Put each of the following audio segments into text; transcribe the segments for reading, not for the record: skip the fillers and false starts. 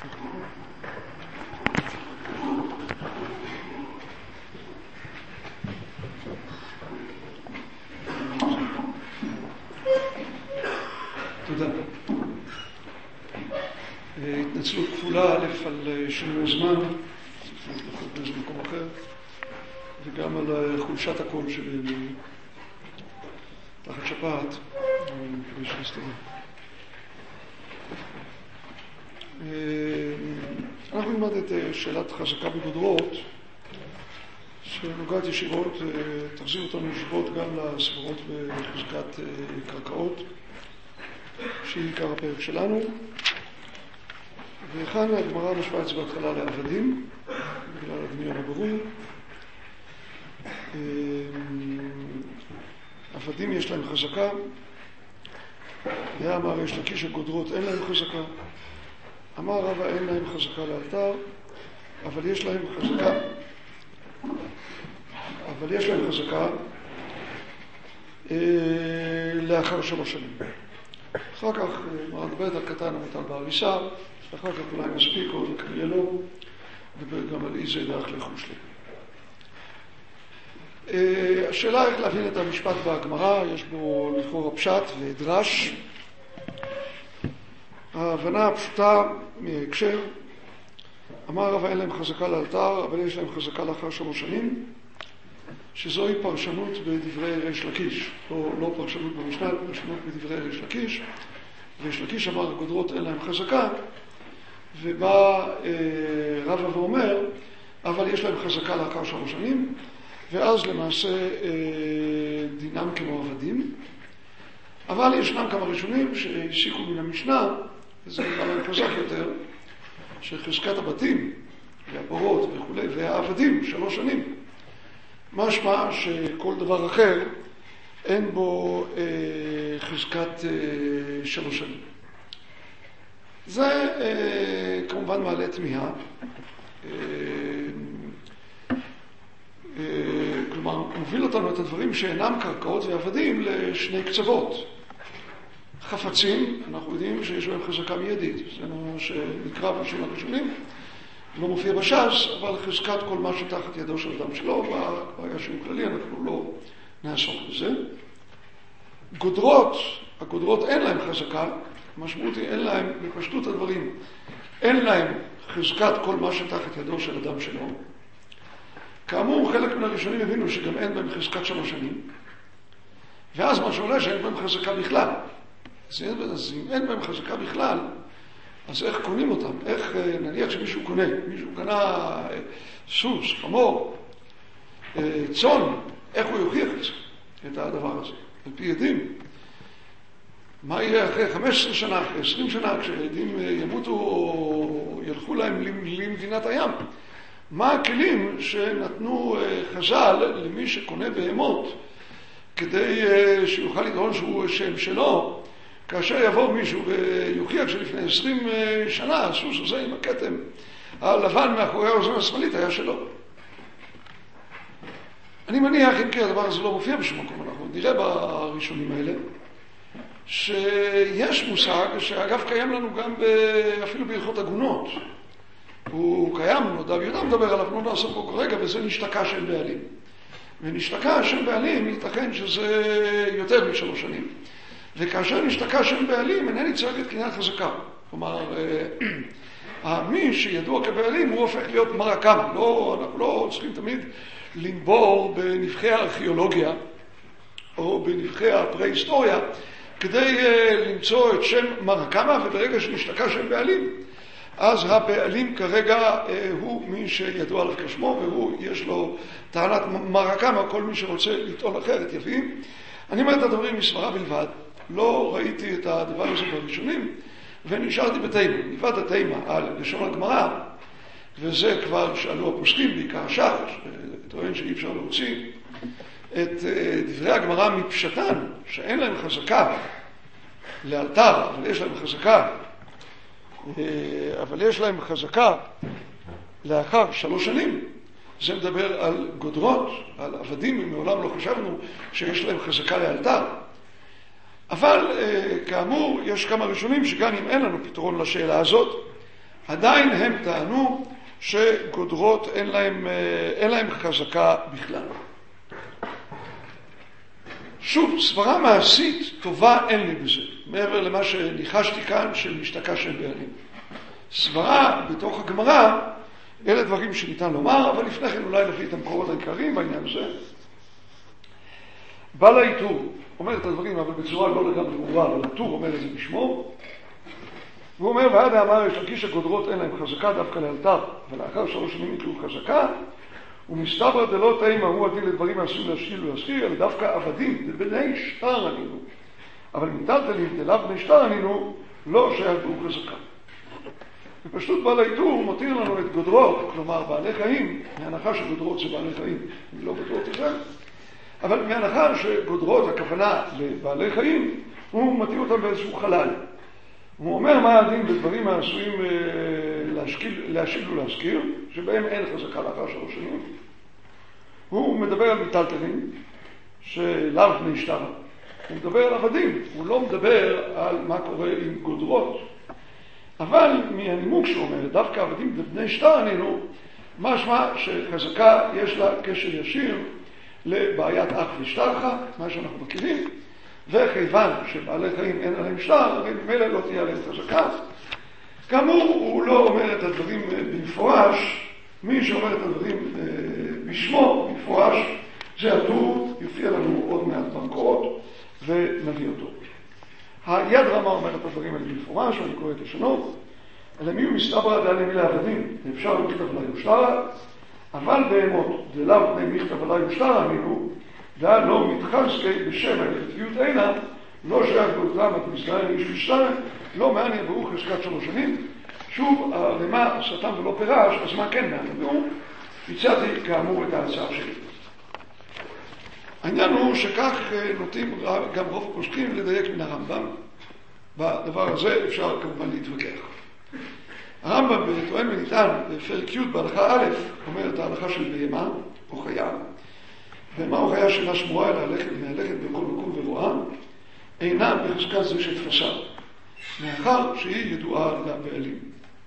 תודה. התנצלות כפולה, א' על שינוי הזמן, באיזה מקום אחר, וגם על חולשת הקול שלי תחת שפעת, כדי שנסתדר. אנחנו נלמד את שאלת חזקה בגודרות, שנוגעת ישירות, תחזיר אותנו ישירות גם לסברות בחזקת קרקעות, שהיא עיקר הפרק שלנו. וכאן הגמרא משווה את זה בהתחלה לעבדים, בגלל הדמיון הברור. עבדים יש להם חזקה, ואמר יש לקיש הגודרות אין להם חזקה. אמר רבא אין להם חזקה לאלתר, אבל יש להם חזקה לאחר 3 שנים. אחר כך מרן מדברת על קטן המוטל בהריסה, אחר כך אולי מספיק או כנראה לא, וגם על איזה דרך לחוש לי. השאלה איך להבין את המשפט בהגמרא, יש בו לכאורה פשט ודרש. ההבנה הפשוטה מהקשר, אמר רבא אין להם חזקה לאלתר, אבל יש להם חזקה לאחר 3 שנים, שזוהי פרשנות בדברי ריש לקיש, לא פרשנות במשנה, פרשנות בדברי ריש לקיש. ריש לקיש אמר הגודרות אין להם חזקה, ובא רבא ואומר אבל יש להם חזקה לאחר 3 שנים, ואז למעשה דינם כמו עבדים. אבל ישנם כמה ראשונים שהסיקו מן המשנה, וזה נראה להם חזק יותר, שחזקת הבתים והבורות וכו' והעבדים 3 שנים, משמע שכל דבר אחר אין בו חזקת 3 שנים. זה כמובן מעלה תמיהה, כלומר מוביל אותנו את הדברים שאינם קרקעות ועבדים לשני קצוות. חפצים, אנחנו יודעים שיש בהם חזקה מיידית, זה מה שנקרא בשביל הראשונים, לא מופיע בש"ס, אבל חזקת כל מה שתחת ידו של אדם שלו, ברגע שהוא כללי אנחנו לא נעסוק בזה. הגודרות אין להם חזקה, המשמעות היא אין להם, בפשטות הדברים, אין להם חזקת כל מה שתחת ידו של אדם שלו. כאמור, חלק מן הראשונים הבינו שגם אין בהם חזקת 3 שנים, ואז מה שעולה שאין בהם חזקה בכלל. אז אם אין בהם חזקה בכלל, אז איך קונים אותם? איך נניח שמישהו קונה? מישהו קנה סוס, חמור, צאן, איך הוא יוכיח את הדבר הזה? על פי עדים. מה יהיה אחרי 15 שנה, אחרי 20 שנה, כשעדים ימותו או ילכו להם למדינת הים? מה הכלים שנתנו חז"ל למי שקונה בהמות כדי שיוכל לטעון שהוא שם שלו, כאשר יבוא מישהו ויוכיח שלפני 20 שנה הסוס הזה עם הכתם הלבן מאחורי האוזן השמאלית היה שלו? אני מניח, אם כי הדבר הזה לא מופיע בשום מקום, אנחנו נראה בראשונים האלה, שיש מושג שאגב קיים לנו גם אפילו בהלכות עגונות. הוא קיים, דב יהודה מדבר עליו, לא נעשה פה כרגע, וזה נשתקה של בעלים. ונשתקה של בעלים ייתכן שזה יותר מ3 שנים. וכאשר נשתקה של בעלים אינני צריך את קניין חזקה. כלומר, מי שידוע כבעלים הוא הופך להיות מרקם. אנחנו לא צריכים תמיד לנבור בנבחי הארכיאולוגיה או בנבחי הפרה-היסטוריה כדי למצוא את שם מרקמה, וברגע שנשתקה של בעלים אז הבעלים כרגע הוא מי שידוע לך כשמו, והוא יש לו טענת מרקמה, כל מי שרוצה לטעון אחרת יביא. אני אומר את הדברים מסברה בלבד, לא ראיתי את הדבר הזה בראשונים, ונשארתי בתימה. נבד התימה על לשון הגמרא, וזה כבר שאלו הפוסקים, בעיקר השחר, שטוען שאי אפשר להוציא את דברי הגמרא מפשטן, שאין להם חזקה לאלתר, אבל יש להם חזקה לאחר 3 שנים. זה מדבר על גודרות, על עבדים, מעולם לא חשבנו שיש להם חזקה לאלתר. אבל כאמור, יש כמה ראשונים שגם אם אין לנו פתרון לשאלה הזאת, עדיין הם טענו שגודרות אין להם חזקה בכלל. שוב, סברה מעשית טובה אין לי בזה, מעבר למה שניחשתי כאן של משתקע שם בעלים. סברה בתוך הגמרא, אלה דברים שניתן לומר, אבל לפני כן אולי נביא את המקורות העיקריים בעניין הזה. בעל האיתור אומר את הדברים, אבל בצורה לא לגמרי ברורה, אבל הטור אומר את זה בשמו. והוא אומר, ועד האמר יש להרגיש הגודרות אין להם חזקה דווקא לאלתר, ולאחר 3 שנים יקלו חזקה, ומסתבר דלא תימה הוא הדין לדברים העשויים להשאיל ולהזכיר, אלא דווקא עבדים, בני שטר ענינו. אבל מטלטלים דלאו בני שטר ענינו, לא שיעברו חזקה. בפשטות בעל האיתור הוא מותיר לנו את גודרות, כלומר בעלי חיים, מהנחה שגודרות זה בעלי חיים, אני לא בטוח את זה, אבל מהנחה שגודרות, הכוונה לבעלי חיים, הוא מתיר אותם באיזשהו חלל. הוא אומר מה הדין בדברים העשויים להשיל ולהזכיר, שבהם אין חזקה לאחר 3 שנים. הוא מדבר על מטלטלים, שלאו בני שטר. הוא מדבר על עבדים, הוא לא מדבר על מה קורה עם גודרות. אבל מהנימוק שהוא אומר, דווקא עבדים בבני שטר ענינו, משמע שחזקה יש לה קשר ישיר לבעיית אח ושטרך, מה שאנחנו מכירים, וכיוון שבעלי חיים אין עליהם שטר, הרי ממילא לא תהיה עליהם חזקה. כאמור, הוא לא אומר את הדברים במפורש, מי שאומר את הדברים בשמו במפורש, זה הטור, יופיע לנו עוד מעט במקורות, ונביא אותו. היד רמה אומר את הדברים האלה במפורש, ואני קורא את השונות, למי הוא מסתברא דעלי מילה עבדים, אפשר למכתב עלי ושטרה, אבל בהמות דלאו בני מכתב עלי ושטרה עמינו, דעה לא מתחזקי בשם ההלכתיות אינה, לא שייך באותם התמסגרים איש ושטרה, לא מעניין ברוך חזקת 3 שנים. שוב, למה סתם ולא פירש, אז מה כן מעניין? הצעתי כאמור את ההצעה שלי. העניין הוא שכך נוטים גם רוב הפוסקים לדייק מן הרמב"ם. בדבר הזה אפשר כמובן להתווכח. הרמב"ם בטוען וניתן בפרק י' בהלכה א' אומר את ההלכה של בהמה או חיה. ומהו חיה שאינה שמורה אלא מהלכת בכל מקום ורואה, אינה בחזקת זה שתפסה, מאחר שהיא ידועה לבעלים.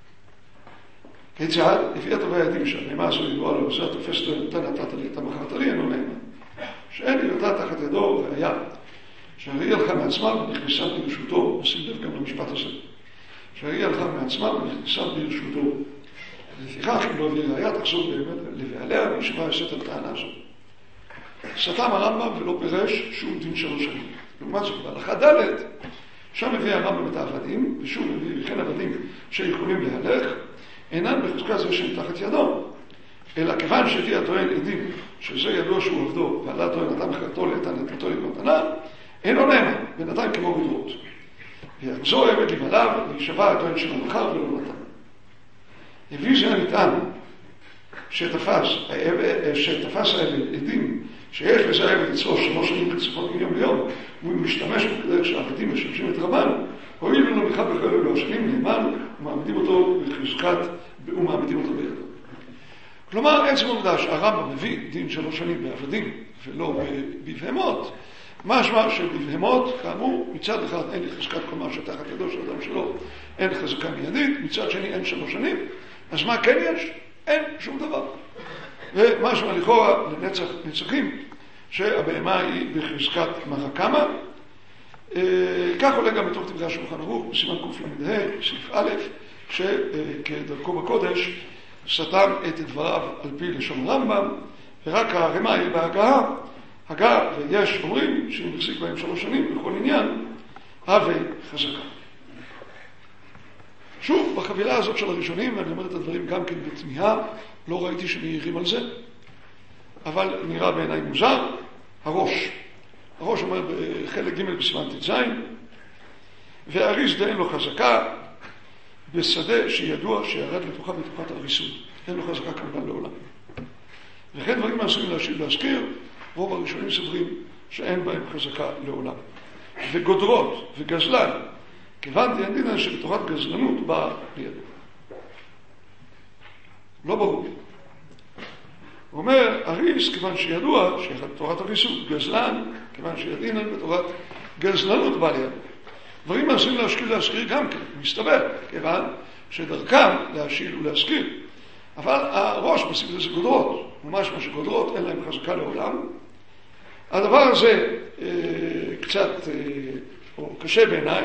כיצד? לפי הטובי הידים שהבהמה הזו ידועה לו, זה התופסת אותה נתת לי, אתה מכרת לי, אינו נאמן. שאין היותה תחת ידו ראיה, שהראי הלכה מעצמה ונכנסה ברשותו, נשים לב גם למשפט הזה, שהראי הלכה מעצמה ונכנסה ברשותו. לפיכך, אם לא הביא ראיה, תחזור באמת לבעליה, וישבה יסת על טענה הזו. סתם הרמב"ם ולא פירש שום דין 3 שנים. לעומת זאת, בהלכה ד' שם מביא הרמב"ם את העבדים, ושוב מביא וכן עבדים שיכולים להלך, אינן בחזקה זה שהם תחת ידו, אלא כיוון שהביא הטוען עדים, שזה ידוע שהוא עבדו, ועלה טוען נתן מכרתו נתתו למתנה, אינו נאמן, בינתיים כמו גודרות. ויחזור עבד לבעליו, וישבע הטוען שלו מכר ולא נתן. הביא זה הנטען שתפס העבד עדים, שיש לזה העבד אצלו 3 שנים רצופות מיום ליום, והוא משתמש בדרך שהעבדים משמשים את רבן, הואיל ולא נכד בכל אלו השנים נאמן, ומעמידים אותו בחזקת, ומעמידים אותו בידו. כלומר, עצם העובדה שהרמב"ם מביא דין 3 שנים בעבדים ולא בבהמות, משמע שבבהמות, כאמור, מצד אחד אין לי חזקת קומה שתחת ידו של אדם שלו, אין חזקה מיידית, מצד שני אין 3 שנים, אז מה כן יש? אין שום דבר. ומשמע לכאורה לנצח נצחים, שהבהמה היא בחזקת מרקמה. כך עולה גם מתוך דברי השולחן ערוך, בסימן קל"ה, סעיף א', שכדרכו בקודש, סתם את דבריו על פי לשון רמב"ם, ורק הרמה היא בהגעה, הגעה, ויש אומרים שאם מחזיק בהם 3 שנים בכל עניין, הווה חזקה. שוב, בחבילה הזאת של הראשונים, ואני אומר את הדברים גם כן בתמיהה, לא ראיתי שמעירים על זה, אבל נראה בעיניי מוזר, הראש. הראש אומר בחלק ג' בסימן ט"ז, והאריס דה אין לו חזקה, בשדה שידוע שירד לתוכה בתוכת הריסוד. אין לו חזקה כמובן לעולם. וכן דברים מעשויים להזכיר, רוב הראשונים סוברים שאין בהם חזקה לעולם. וגודרות וגזלן, כיוון דין שבתורת גזלנות באה לידו. לא ברור. הוא אומר, אריס, כיוון שידוע שיחד בתורת הריסוד, גזלן, כיוון שידינן בתורת גזלנות באה לידו. דברים מעשויים להזכיר גם כן, מסתבר, כיוון שדרכם להשיל ולהזכיר. אבל הראש מוסיף לזה גודרות, ממש מה שגודרות אין להם חזקה לעולם. הדבר הזה קצת או קשה בעיניי,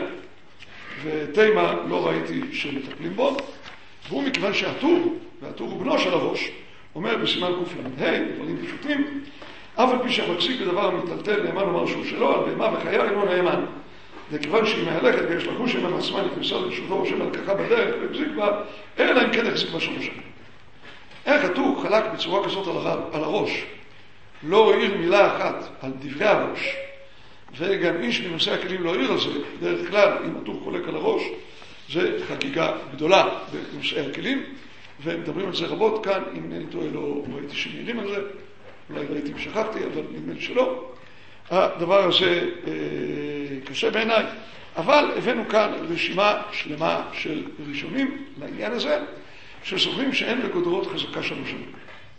ותימה לא ראיתי שמטפלים בו, והוא מכיוון שהטור, והטור הוא בנו של הראש, אומר בסימן קל"ה, דברים פשוטים, אף על פי שהמחזיק בדבר המטלטל נאמן אומר שהוא שלו, על בהמה וחיה אינו נאמן. וכיוון שהיא מהלכת ויש לה חוש עם עצמה נכנסה לרשותו או שם לקחה בדרך והחזיק בה, אלא אם כן החזיק בה 3 שנים. איך הטור חלק בצורה כזאת על הראש, לא העיר מילה אחת על דברי הראש, וגם איש מנושא הכלים לא העיר על זה, דרך כלל אם הטור חולק על הראש, זה חגיגה גדולה בנושאי הכלים, ומדברים על זה רבות כאן, אם אינני טועה לא ראיתי שמעירים על זה, אולי ראיתי ושכחתי, אבל נדמה לי שלא. הדבר הזה קשה בעיניי, אבל הבאנו כאן רשימה שלמה של ראשונים לעניין הזה, שסוברים שאין בגודרות חזקה 3 שנים.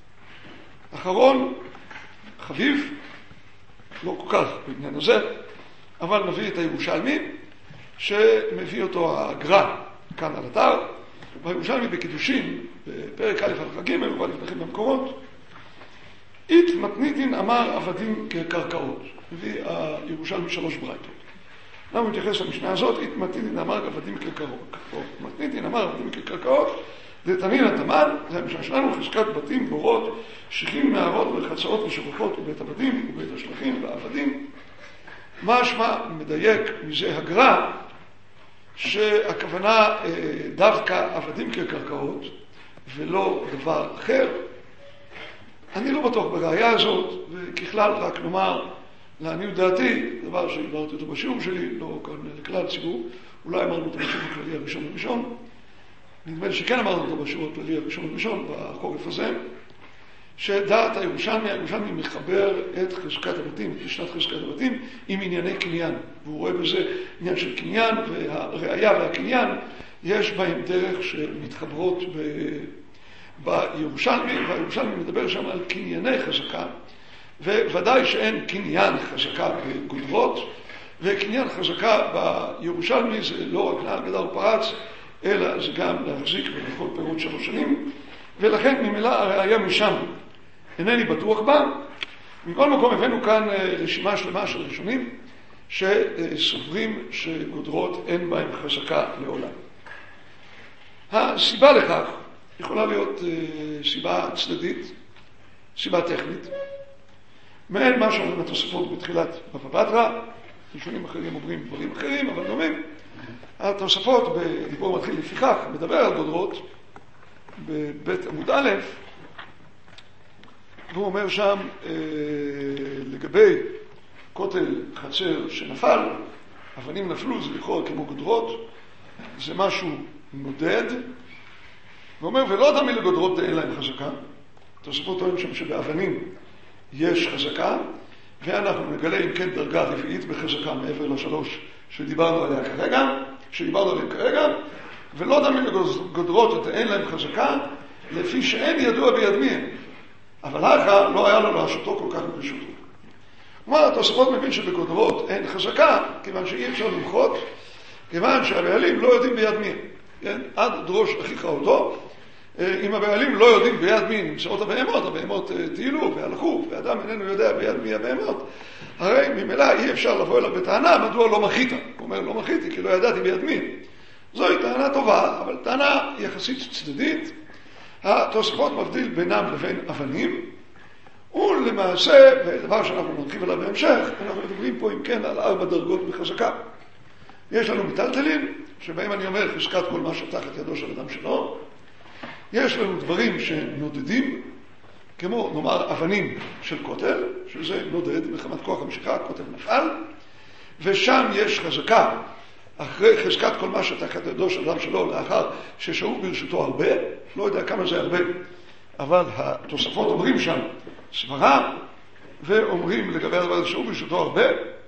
אחרון, חביב, לא כל כך בעניין הזה, אבל נביא את הירושלמי, שמביא אותו הגר"א כאן על אתר, והירושלמי בקידושין, בפרק א' הלכה ג' ובא לפניכם במקורות, אית מתניתין אמר עבדים כקרקעות. מביא הירושלמי 3 ברייתות. למה מתייחס למשנה הזאת? אית מתניתין אמר עבדים כקרקעות. מתניתין אמר עבדים כקרקעות, ותנין התמן, זה המשנה שלנו, חזקת בתים, בורות, שכים, מערות וחצאות ושרופות ובית עבדים ובית השלכים ועבדים. משמע מדייק מזה הגר"א, שהכוונה דווקא עבדים כקרקעות ולא דבר אחר. אני לא בטוח בראייה הזאת, וככלל רק נאמר לעניות דעתי, דבר שהדברתי אותו בשיעור שלי, לא כאן לכלל ציבור, אולי אמרנו אותו בשיעור הכללי הראשון, נדמה לי שכן אמרנו אותו בשיעור הכללי הראשון בחורף הזה, שדעת הירושלמי מחבר את חזקת הבתים, את משנת חזקת הבתים, עם ענייני קניין. והוא רואה בזה עניין של קניין, והראיה והקניין, יש בהם דרך שמתחברות בירושלמי, והירושלמי מדבר שם על קנייני חזקה, וודאי שאין קניין חזקה בגודרות, וקניין חזקה בירושלמי זה לא רק נעל גדל ופרץ, אלא זה גם להחזיק ולכל פירות 3 שנים, ולכן ממילא הראיה משם אינני בטוח בה. מכל מקום הבאנו כאן רשימה שלמה של ראשונים שסוברים שגודרות אין בהם חזקה לעולם. הסיבה לכך יכולה להיות סיבה צדדית, סיבה טכנית, מעין מה שאומרים התוספות בתחילת בבא בתרא. ראשונים אחרים אומרים דברים אחרים, אבל דומים. התוספות בדיבור מתחיל לפיכך מדבר על גודרות בבית עמוד א', והוא אומר שם לגבי כותל חצר שנפל, אבנים נפלו, זה לכאורה כמו גודרות, זה משהו נודד, והוא אומר ולא דמי לגודרות אין להם חזקה. התוספות טוען שם שבאבנים יש חזקה, ואנחנו נגלה אם כן דרגה רביעית בחזקה מעבר ל3 שדיברנו עליהם כרגע, ולא דמי לגודרות אין להם חזקה, לפי שאין ידוע ביד מי הם. אבל אחר לא היה לו להשותו כל כך ברשותו. כלומר, התוספות מבין שבגודרות אין חזקה, כיוון שאי אפשר למחות, כיוון שהבעלים לא יודעים ביד מי הם. כן? עד דרוש אחיך אותו, אם הבעלים לא יודעים ביד מי נמצאות הבהמות טיילו והלכו, ואדם איננו יודע ביד מי הבהמות, הרי ממילא אי אפשר לבוא אליו בטענה, מדוע לא מחית. הוא אומר, לא מחיתי כי לא ידעתי ביד מי. זוהי טענה טובה, אבל טענה יחסית צדדית. התוספות מבדיל בינם לבין אבנים, ולמעשה, בדבר שאנחנו נרחיב עליו בהמשך, אנחנו מדברים פה אם כן על 4 דרגות בחזקה. יש לנו מטלטלים, שבהם אני אומר חזקת כל מה שתחת ידו של אדם שלו. יש לנו דברים שנודדים, כמו נאמר אבנים של כותל, שזה נודד מחמת כוח המשיכה, כותל נפל, ושם יש חזקה, אחרי חזקת כל מה שתחת ידו של אדם שלו, לאחר ששהו ברשותו הרבה, לא יודע כמה זה הרבה, אבל התוספות אומרים שם סברה, ואומרים לגבי הדבר הזה שהו ברשותו הרבה,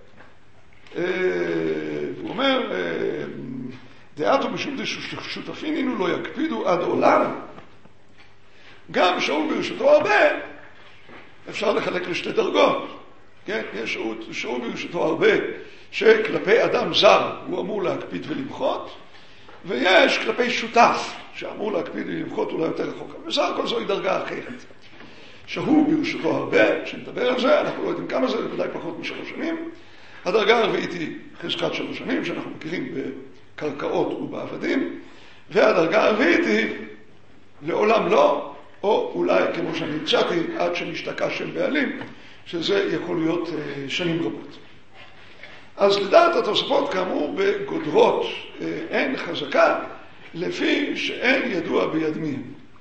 והוא אומר, דעתו משום שותפין אינו לא יקפידו עד עולם. גם שהו ברשותו הרבה, אפשר לחלק לשתי דרגות. כן? יש שהו ברשותו הרבה, שכלפי אדם זר הוא אמור להקפיד ולמחות, ויש כלפי שותף, שאמור להקפיד ולמחות אולי יותר רחוק. בסך הכל זוהי דרגה אחרת. שהוא ברשותו הרבה, שנדבר על זה, אנחנו לא יודעים כמה זה, בוודאי פחות מ3 שנים. הדרגה הרביעית היא חזקת 3 שנים, שאנחנו מכירים בקרקעות ובעבדים, והדרגה הרביעית היא לעולם לא, או אולי, כמו שאני הצעתי, עד שנשתקע שם בעלים, שזה יכול להיות שנים רבות. אז לדעת התוספות, כאמור, בגודרות אין חזקה, לפי שאין ידוע ביד מי.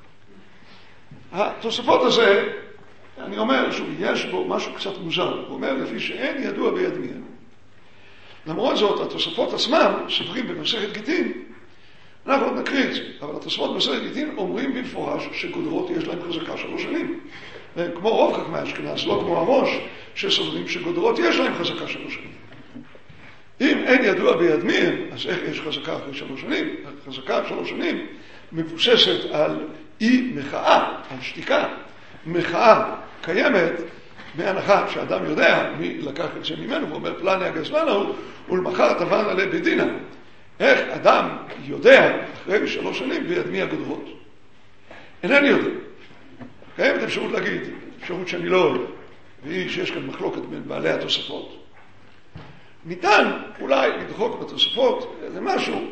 התוספות הזה, אני אומר שיש בו משהו קצת מוזר, הוא אומר לפי שאין ידוע ביד מי. למרות זאת, התוספות עצמם, סוברים במסכת גיטין, אנחנו עוד נקריא את זה, אבל התוספות במסכת גיטין אומרים במפורש שגודרות יש להם חזקה 3 שנים. והם כמו רוב חכמי אשכנז, לא כמו הראש, שסוברים שגודרות יש להם חזקה 3 שנים. אם אין ידוע ביד מי, אז איך יש חזקה אחרי 3 שנים? חזקה 3 שנים מבוססת על אי מחאה, על שתיקה. מחאה קיימת בהנחה שאדם יודע מי לקח את זה ממנו, ואומר פלני הגזלן ההוא, ולמחר תבן עלי בדינה. איך אדם יודע אחרי 3 שנים ביד מי הגודרות? אינני יודע. קיימת אפשרות להגיד, אפשרות שאני לא יודע, והיא שיש כאן מחלוקת בין בעלי התוספות. ניתן אולי לדחוק בתוספות איזה משהו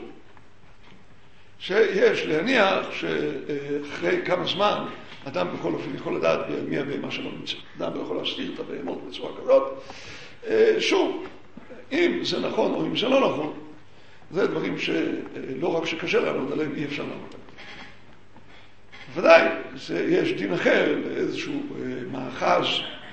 שיש להניח שאחרי כמה זמן אדם בכל אופן יכול לדעת מי הבהמה שלא נמצא. אדם לא יכול להסתיר את הבהמות בצורה כזאת. שוב, אם זה נכון או אם זה לא נכון, זה דברים שלא רק שקשה לענות עליהם, אי אפשר לענות עליהם. ודאי, יש דין אחר לאיזשהו מאחז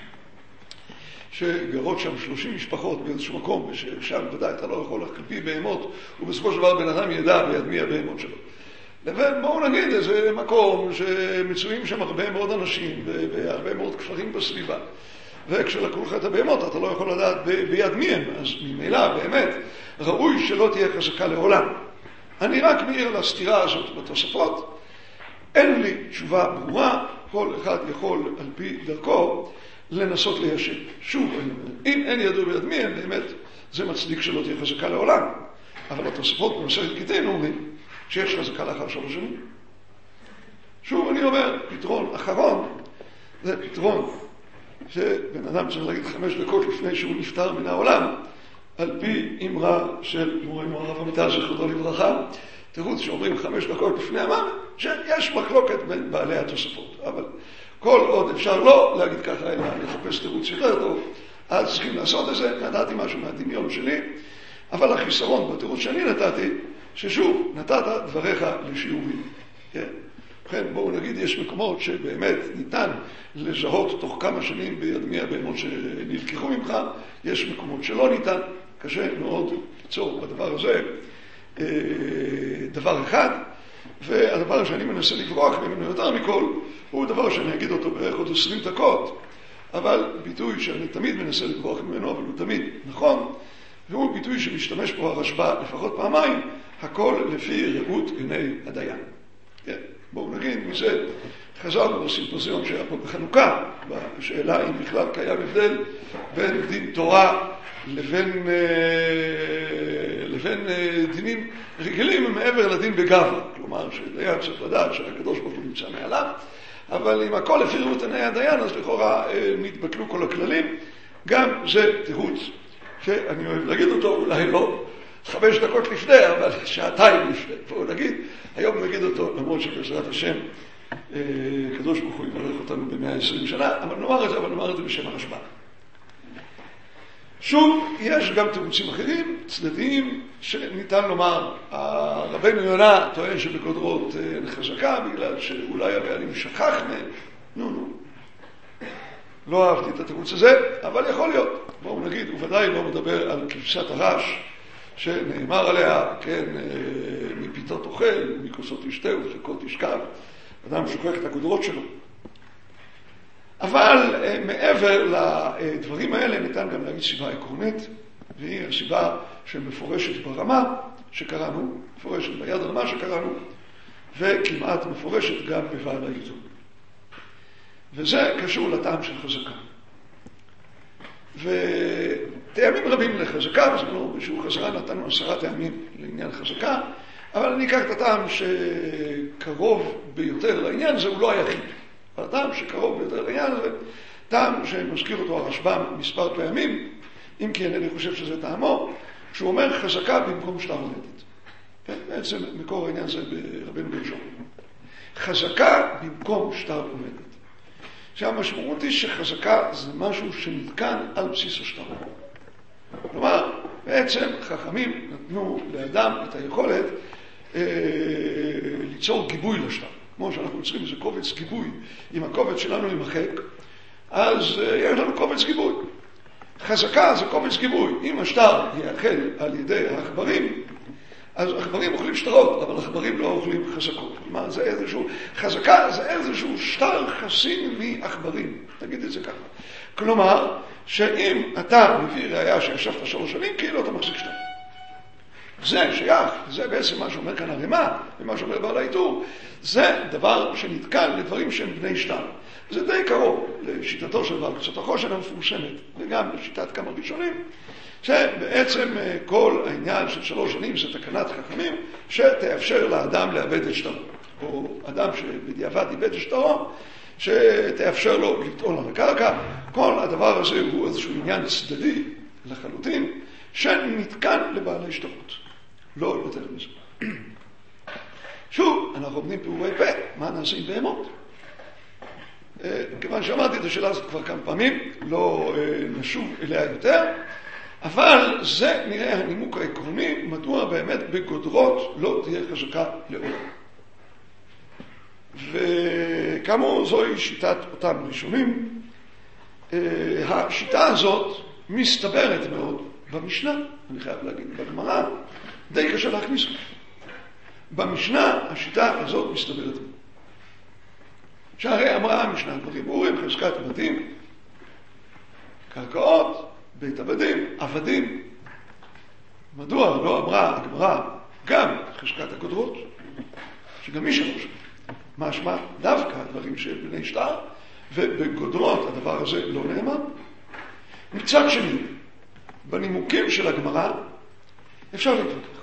שגרות שם 30 משפחות באיזשהו מקום, וששם ודאי אתה לא יכול להקפיא בהמות, ובסופו של דבר בן אדם ידע ביד מי הבהמות שלו. לבין, בואו נגיד, איזה מקום שמצויים שם הרבה מאוד אנשים, והרבה מאוד כפרים בסביבה. וכשלקחו לך את הבהמות, אתה לא יכול לדעת ביד מי הם, אז ממילא, באמת, ראוי שלא תהיה חזקה לעולם. אני רק מעיר על הסתירה הזאת בתוספות, אין לי תשובה ברורה, כל אחד יכול על פי דרכו לנסות ליישב. שוב, אם אין ידוע ביד מי הם, באמת, זה מצדיק שלא תהיה חזקה לעולם. אבל התוספות במסכת גיטין אומרים שיש חזקה לאחר 3 שנים. שוב, אני אומר, פתרון אחרון, זה פתרון שבן אדם צריך להגיד 5 דקות לפני שהוא נפטר מן העולם, על פי אמרה של מורנו הרב עמיטל זכרותו לברכה, תירוץ שאומרים 5 דקות לפני המוות, שיש מחלוקת בין בעלי התוספות. אבל כל עוד אפשר לא להגיד ככה, אלא לחפש תירוץ יותר טוב, אז צריכים לעשות את זה. נתתי משהו מהדמיון שלי, אבל החיסרון בתירוץ שאני נתתי, ששוב, נתת דבריך לשיעורים. כן? לכן בואו נגיד, יש מקומות שבאמת ניתן לזהות תוך כמה שנים ביד מי הבהמות שנלקחו ממך, יש מקומות שלא ניתן, קשה מאוד ליצור בדבר הזה דבר אחד, והדבר שאני מנסה לברוח ממנו יותר מכל, הוא דבר שאני אגיד אותו בערך עוד 20 דקות, אבל ביטוי שאני תמיד מנסה לברוח ממנו, אבל הוא תמיד נכון, והוא ביטוי שמשתמש פה הרשב"א לפחות פעמיים, הכל לפי ראות עיני הדיין. כן, בואו נגיד, מזה חזרנו לסימפוזיון שהיה פה בחנוכה, בשאלה אם בכלל קיים הבדל בין דין תורה לבין דינים רגילים מעבר לדין בגברה. כלומר, שדיין צריך לדעת שהקדוש ברוך הוא נמצא מעליו, אבל אם הכל לפי ראות עיני הדיין, אז לכאורה נתבטלו כל הכללים. גם זה תירוץ שאני אוהב להגיד אותו, אולי לא 5 דקות לפני, אבל 2 שעות לפני. בואו נגיד, היום נגיד אותו, למרות שבעזרת השם, הקדוש ברוך הוא יברך אותנו ב120 שנה, אבל נאמר את זה בשם הרשב"א. שוב, יש גם תירוצים אחרים, צדדיים, שניתן לומר, רבנו יונה טוען שבגודרות חזקה, בגלל שאולי הבעלים שכח מהם. נו. לא אהבתי את התירוץ הזה, אבל יכול להיות. בואו נגיד, הוא ודאי לא מדבר על כבשת הרש, שנאמר עליה, כן, מפיתות אוכל, מכוסות ישתה וחכות ישכב. אדם שוכח את הגודרות שלו. אבל מעבר לדברים האלה ניתן גם להגיד סיבה עקרונית, והיא הסיבה שמפורשת ברמה שקראנו, מפורשת ביד הרמה שקראנו, וכמעט מפורשת גם בבעל העיתון. וזה קשור לטעם של חזקה. וטעמים רבים לחזקה, בזמנו בשיעור חזרה נתנו 10 טעמים לעניין חזקה, אבל אני אקח את הטעם שקרוב ביותר לעניין הזה, הוא לא היחיד. אבל הטעם שקרוב ביותר לעניין הזה, טעם שמזכיר אותו הרשב"ם מספר פעמים, אם כי אני חושב שזה טעמו, שהוא אומר חזקה במקום שטר עומדת. כן? בעצם מקור העניין זה ברבנו בן שור. חזקה במקום שטר עומדת. שהמשמעות היא שחזקה זה משהו שנתקן על בסיס השטר. כלומר, בעצם חכמים נתנו לאדם את היכולת ליצור גיבוי לשטר. כמו שאנחנו יוצרים איזה קובץ גיבוי, אם הקובץ שלנו יימחק, אז יש לנו קובץ גיבוי. חזקה זה קובץ גיבוי. אם השטר יאכל על ידי העכברים, אז העכברים אוכלים שטרות, אבל העכברים לא אוכלים חזקות. כלומר, זה איזשהו, חזקה זה איזשהו שטר חסין מעכברים. תגיד את זה ככה. כלומר, שאם אתה מביא ראיה שישבת 3 שנים, כאילו אתה מחזיק שטר. זה שייך, זה בעצם מה שאומר כאן הרמ"א, ומה שאומר בעל העיטור, זה דבר שנתקל לדברים שהם בני שטר. זה די קרוב לשיטתו של בעל קצות החושן המפורסמת, וגם לשיטת כמה ראשונים, שבעצם כל העניין של 3 שנים זה תקנת חכמים, שתאפשר לאדם לאבד את שטרו, או אדם שבדיעבד איבד את שטרו, שתאפשר לו לטעון על הקרקע. כל הדבר הזה הוא איזשהו עניין צדדי לחלוטין, שנתקן לבעלי שטרות. לא יותר מזה. שוב, אנחנו עומדים פעורי פה, מה נעשה עם בהמות? כיוון שאמרתי את השאלה הזאת כבר כמה פעמים, לא נשוב אליה יותר, אבל זה נראה הנימוק העקרוני, מדוע באמת בגודרות לא תהיה חזקה לעולם. וכאמור, זוהי שיטת אותם ראשונים. השיטה הזאת מסתברת מאוד במשנה, אני חייב להגיד, בגמרא, די קשה להכניס אותה. במשנה השיטה הזאת מסתברת מאוד. שהרי אמרה המשנה, דברים ברורים, חזקת עבדים, קרקעות, בית עבדים, עבדים. מדוע לא אמרה הגמרא גם חזקת הגודרות, שגם מי שלוש. משמע דווקא הדברים של בני שטר, ובגודרות הדבר הזה לא נאמר. מצד שני, בנימוקים של הגמרא אפשר להתווכח.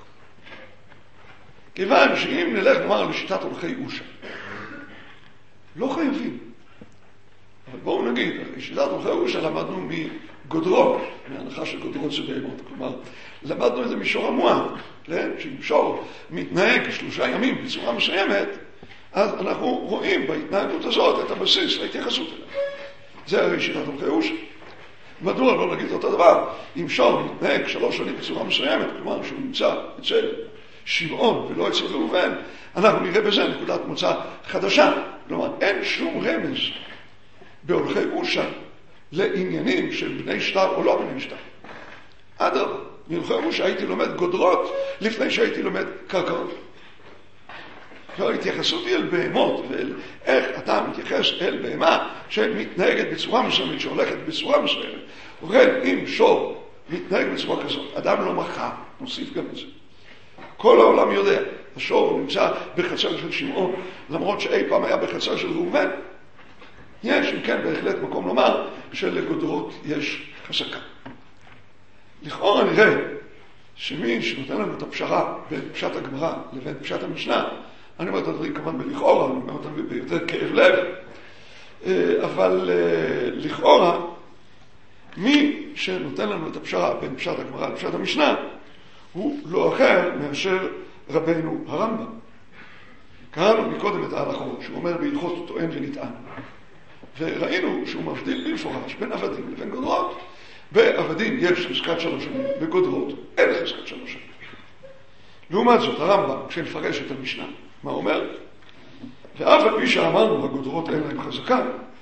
כיוון שאם נלך נאמר לשיטת הולכי אושה, לא חייבים. אבל בואו נגיד, שיטת הולכי אושה למדנו מגודרות, מהנחה של גודרות זה בהמות. כלומר, למדנו את זה משור המועד, שאם שור מתנהג 3 ימים בצורה מסוימת, אז אנחנו רואים בהתנהגות הזאת את הבסיס להתייחסות אליה. זה הרי שיטת הולכי אושה. מדוע לא נגיד אותו דבר? אם שור מתנהג 3 שנים בצורה מסוימת, כלומר שהוא נמצא אצל שמעון ולא אצל ראובן, אנחנו נראה בזה נקודת מוצא חדשה. כלומר, אין שום רמז בהולכי אושה לעניינים של בני שטר או לא בני שטר. אדרבה, בהולכי אושה הייתי לומד גודרות לפני שהייתי לומד קרקעות. ההתייחסות היא אל בהמות, ואל איך אתה מתייחס אל בהמה שמתנהגת בצורה מסוימת, שהולכת בצורה מסוימת. ובכן, אם שור מתנהג בצורה כזאת, אדם לא מחה, נוסיף גם את זה. כל העולם יודע, השור נמצא בחצר של שמעון, למרות שאי פעם היה בחצר של ראובן. יש, אם כן, בהחלט מקום לומר שלגודרות יש חזקה. לכאורה נראה שמי שנותן לנו את הפשרה בין פשט הגמרא לבין פשט המשנה, אני אומר את הדברים כמובן בלכאורה, אני אומר אותם ביותר כאב לב, אבל לכאורה, מי שנותן לנו את הפשרה בין פשט הגמרא לפשט המשנה, הוא לא אחר מאשר רבנו הרמב"ם. קראנו מקודם את ההלכות, שהוא אומר בהלכות טוען ונטען. וראינו שהוא מבדיל במפורש בין עבדים לבין גודרות. בעבדים יש חזקת 3 שנים, בגודרות אין חזקת 3 שנים. לעומת זאת, הרמב"ם, כשנפרש את המשנה, מה אומר? ואף על פי שאמרנו, הגודרות אין להם חזקה.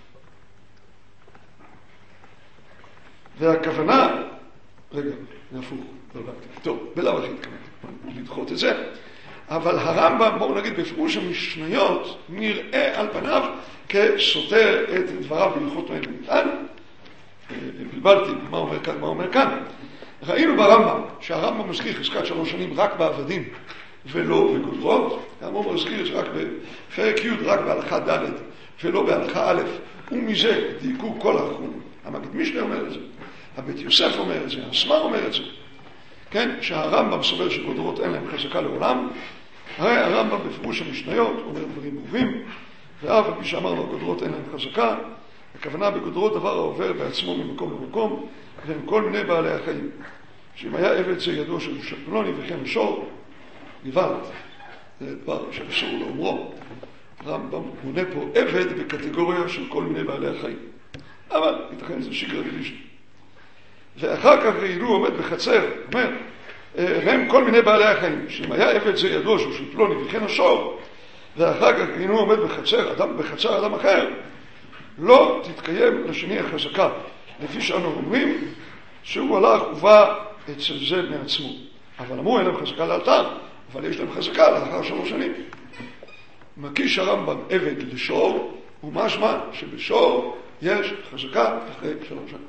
והכוונה, רגע, זה הפוך, לא לדעתי. טוב, בלאו הכי התכוונתי לדחות את זה. אבל הרמב"ם, בואו נגיד, בפירוש המשניות, נראה על פניו כסותר את דבריו בהלכות טוען ונטען. בלבלתי מה אומר כאן, מה אומר כאן. ראינו ברמב"ם, שהרמב"ם מזכיר חזקת 3 שנים רק בעבדים ולא בגודרות. הרמב"ם מזכיר את זה רק בפרק י' רק בהלכה ד' ולא בהלכה א', ומזה דייקו כל האחרונים. המגיד משנה אומר את זה, הבית יוסף אומר את זה, הסמ"ר אומר את זה. כן, שהרמב"ם סובר שגודרות אין להם חזקה לעולם, הרי הרמב"ם בפירוש המשניות אומר דברים ברורים, ואף על פי שאמרנו הגודרות אין להם חזקה, הכוונה בגודרות דבר העובר בעצמו ממקום למקום, והם כל מיני בעלי החיים. שאם היה עבד זה ידוע של פלוני וכן השור, גוואלד, זה דבר שאסור לאומרו. הרמב"ם מונה פה עבד בקטגוריה של כל מיני בעלי החיים. אבל ייתכן זה שגר גלישן. ואחר כך ראינו עומד בחצר, אומר, הם כל מיני בעלי החיים, שאם היה עבד זה ידוע שהוא של פלוני וכן השור, ואחר כך ראינו עומד בחצר אדם אחר, לא תתקיים לשני החזקה, לפי שאנו אומרים שהוא הלך ובא אצל זה מעצמו. אבל אמרו אין להם חזקה לאלתר, אבל יש להם חזקה לאחר 3 שנים. מקיש הרמב"ם עבד לשור, ומשמע שבשור יש חזקה אחרי 3 שנים.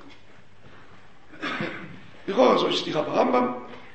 לכאורה זו סתירה ברמב"ם.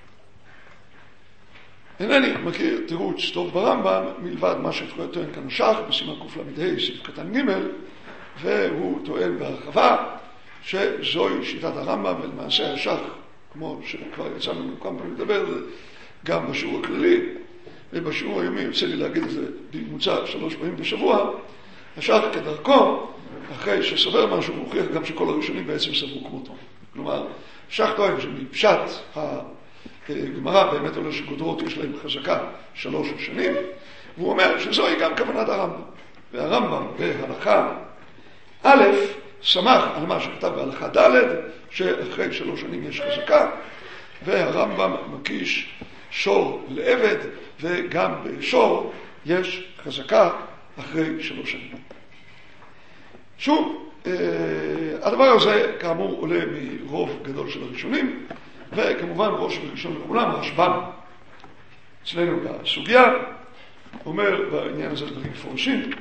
אינני מכיר תירוץ טוב ברמב"ם מלבד מה שטוען כאן השח בסימן קל"ה סעיף קטן ג', והוא טוען בהרחבה שזוהי שיטת הרמב"ם, ולמעשה השח, כמו שכבר יצא לנו כמה פעמים לדבר, גם בשיעור הכללי ובשיעור היומי, יוצא לי להגיד את זה בממוצע 3 פעמים בשבוע, השח כדרכו, אחרי שסובר משהו, הוא הוכיח גם שכל הראשונים בעצם סברו כמותו. כלומר, השח טוען שמפשט הגמרא באמת עולה שגודרות יש להם חזקה 3 שנים, והוא אומר שזוהי גם כוונת הרמב"ם. והרמב"ם בהלכה א' שמח על מה שכתב בהלכה ד' שאחרי 3 שנים יש חזקה, והרמב"ם מקיש שור לעבד, וגם בשור יש חזקה אחרי 3 שנים. שוב, הדבר הזה כאמור עולה מרוב גדול של הראשונים, וכמובן ראש וראשון לכולם, רשב"ם אצלנו בסוגיה, אומר בעניין הזה דברים מפורשים.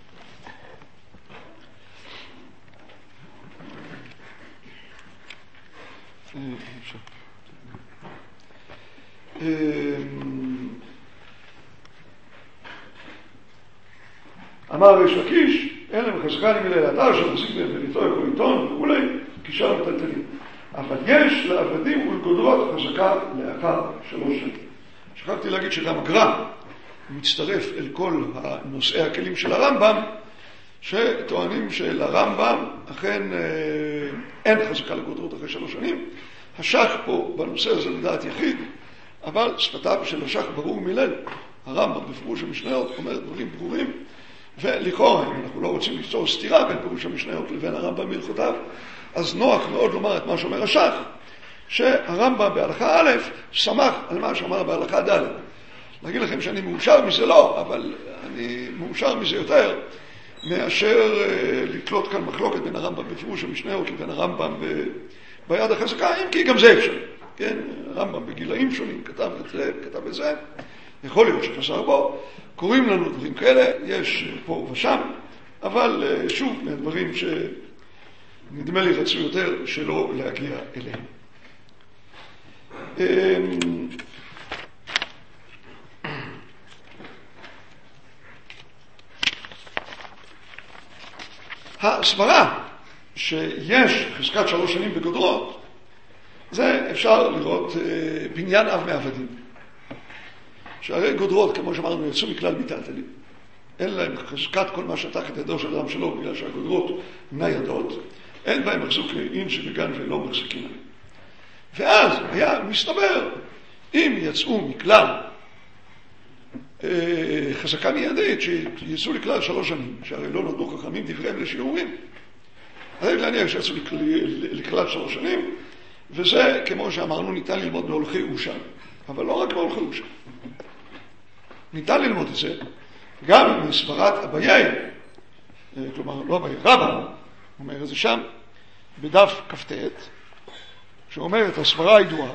אמר ריש לקיש, אין להם חזקה נגד האתר שמחזיק בהם וליטו יכול עיתון וכולי, קישר מטלטלים. אבל יש לעבדים ולגודרות חזקה לאחר 3 שנים. שכחתי להגיד שגם הגר"א מצטרף אל כל נושאי הכלים של הרמב"ם, שטוענים שלרמב"ם אכן אין חזקה לגודרות אחרי 3 שנים. השח פה בנושא הזה לדעת יחיד, אבל שפתיו של השח ברור מלל. הרמב"ם בפירוש המשניות אומר דברים ברורים, ולכאורה, אם אנחנו לא רוצים ליצור סתירה בין פירוש המשניות לבין הרמב"ם בהלכותיו, אז נוח מאוד לומר את מה שאומר השח, שהרמב"ם בהלכה א' שמח על מה שאמר בהלכה ד'. להגיד לכם שאני מאושר מזה לא, אבל אני מאושר מזה יותר מאשר לתלות כאן מחלוקת בין הרמב"ם בפירוש המשניות לבין הרמב"ם ביד החזקה, אם כי גם זה אפשר. כן, הרמב"ם בגילאים שונים כתב את זה, כתב את זה, יכול להיות שחסר בו, קוראים לנו דברים כאלה, יש פה ושם, אבל שוב, מהדברים שנדמה לי רצו יותר שלא להגיע אליהם. הסברה שיש חזקת 3 שנים בגודרות, זה אפשר לראות בניין אב מעבדים. שהרי גודרות, כמו שאמרנו, יצאו מכלל מיטלטלים. אין להם חזקת כל מה שתחת ידו של אדם שלו, בגלל שהגודרות ניידות, אין בהם מחזוק אין שבגן ולא מחזיקים. ואז היה מסתבר, אם יצאו מכלל חזקה מיידית, שיצאו לכלל 3 שנים, שהרי לא נתנו חכמים דבריהם לשיעורים, אז להניח שיצאו לכלל 3 שנים, וזה, כמו שאמרנו, ניתן ללמוד בהולכי אושה. אבל לא רק בהולכי אושה. ניתן ללמוד את זה גם מסברת אביי, כלומר לא אביי, רבא, אומר את זה שם, בדף כ"ט, שאומר את הסברה הידועה,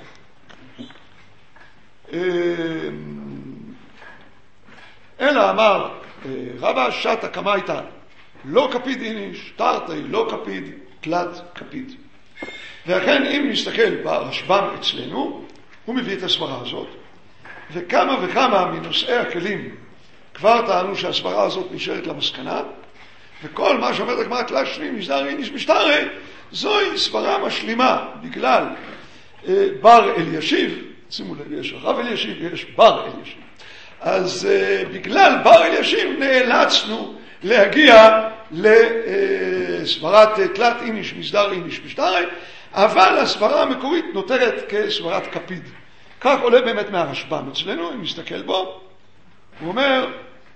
אלא אמר רבא שטה קמייתא לא קפיד איניש, תרתי לא קפיד, תלת קפיד. ואכן אם נסתכל ברשב"ם אצלנו, הוא מביא את הסברה הזאת, וכמה וכמה מנושאי הכלים כבר טענו שהסברה הזאת נשארת למסקנה, וכל מה שאומרת הגמרא תלת שנים מסדר איניש משתרי, זוהי סברה משלימה, בגלל בר אלישיב, שימו לב, יש רב אלישיב ויש בר אלישיב. אז בגלל בר אלישיב נאלצנו להגיע לסברת תלת איניש מסדר איניש משטרי, אבל הסברה המקורית נותרת כסברת כפיד. כך עולה באמת מהרשב"ם אצלנו, אם נסתכל בו, הוא אומר,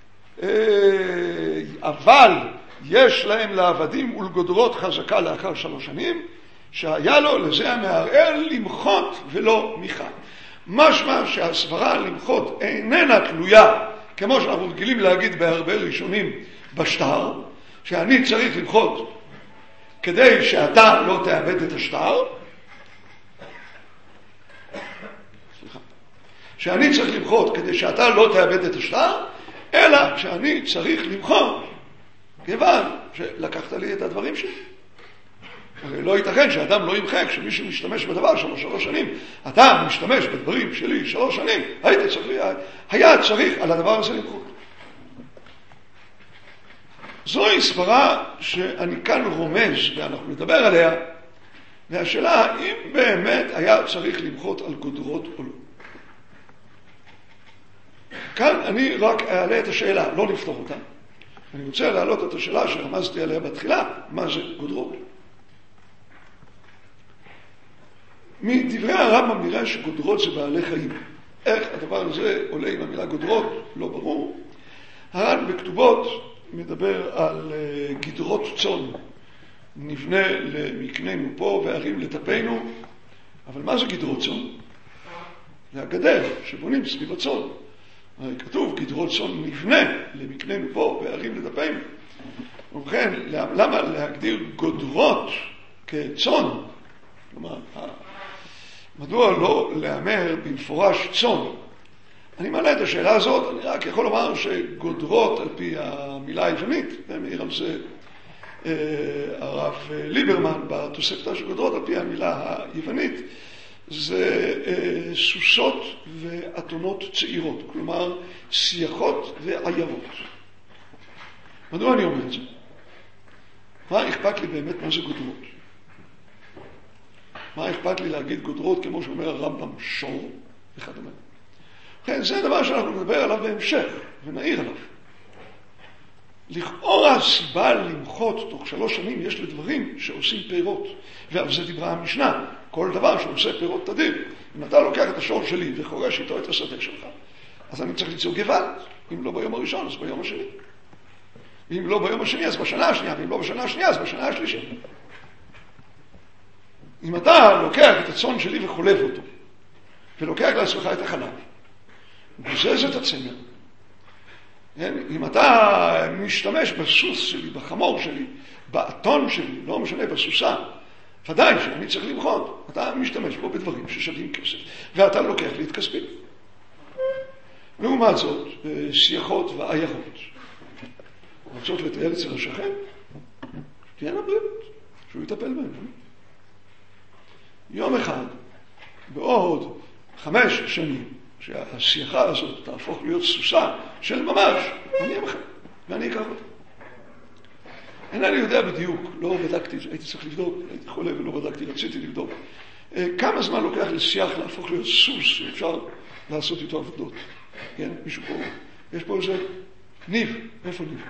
אבל יש להם לעבדים ולגודרות חזקה לאחר 3 שנים, שהיה לו לזה המערער למחות ולא מיכה. משמע שהסברה למחות איננה תלויה, כמו שאנחנו רגילים להגיד בהרבה ראשונים בשטר, שאני צריך למחות כדי שאתה לא תאבד את השטר, שאני צריך למחות כדי שאתה לא תאבד את השטר, אלא שאני צריך למחות כיוון שלקחת לי את הדברים שלי. הרי לא ייתכן שאדם לא ימחה כשמישהו משתמש בדבר שלו 3 שנים. אתה משתמש בדברים שלי 3 שנים, היה צריך על הדבר הזה למחות. זוהי סברה שאני כאן רומז ואנחנו נדבר עליה, והשאלה אם באמת היה צריך למחות על גודרות או לא. כאן אני רק אעלה את השאלה, לא לפתור אותה. אני רוצה להעלות את השאלה שרמזתי עליה בתחילה, מה זה גודרות. מדברי הרמב"ם נראה שגודרות זה בעלי חיים. איך הדבר הזה עולה עם המילה גודרות? לא ברור. הר"ן בכתובות מדבר על גדרות צאן, נבנה למקננו פה וערים לטפנו, אבל מה זה גדרות צאן? זה הגדר שבונים סביב הצאן. הרי כתוב גדרות צאן נבנה למקננו פה וערים לטפנו. ובכן, למה להגדיר גודרות כצאן? כלומר, מדוע לא לאמר במפורש צאן? אני מעלה את השאלה הזאת, אני רק יכול לומר שגודרות על פי המילה היוונית, ומעיר על זה הרב ליברמן בתוספתא של גודרות על פי המילה היוונית, זה סוסות ואתונות צעירות, כלומר סייחות ועיירות. מדוע אני אומר את זה? מה אכפת לי באמת מה זה גודרות? מה אכפת לי להגיד גודרות כמו שאומר הרמב"ם שור וכדומה? כן, זה דבר שאנחנו נדבר עליו בהמשך ונעיר עליו. לכאורה הסיבה למחות תוך 3 שנים יש לדברים שעושים פירות, ועל זה דיברה המשנה. כל דבר שעושה פירות תדיר, אם אתה לוקח את השור שלי וחורש איתו את השדה שלך, אז אני צריך ליצור גוואלד. אם לא ביום הראשון אז ביום השני, ואם לא ביום השני אז בשנה השנייה, ואם לא בשנה השנייה אז בשנה השלישית. אם אתה לוקח את הצאן שלי וחולב אותו ולוקח לעצמך את החלב, גוזז את הצמר, אם אתה משתמש בסוס שלי, בחמור שלי, באתון שלי, לא משנה, בסוסה, ודאי שאני צריך למחות. אתה משתמש בו בדברים ששווים כסף, ואתה לוקח לי את כספי. לעומת זאת, סייחות ועיירות רוצות לטייל אצל השכן, תהיינה בריאות, שהוא יטפל בהם. יום אחד, בעוד 5 שנים, שהסייחה הזאת תהפוך להיות סוסה של ממש, אני אהיה בכם, ואני אקח אותה. אינני יודע בדיוק, לא בדקתי, הייתי צריך לבדוק, הייתי חולה ולא בדקתי, רציתי לבדוק. כמה זמן לוקח לסייח להפוך להיות סוס שאפשר לעשות איתו עבודות? כן, מישהו פה, יש פה איזה ניב, איפה ניב?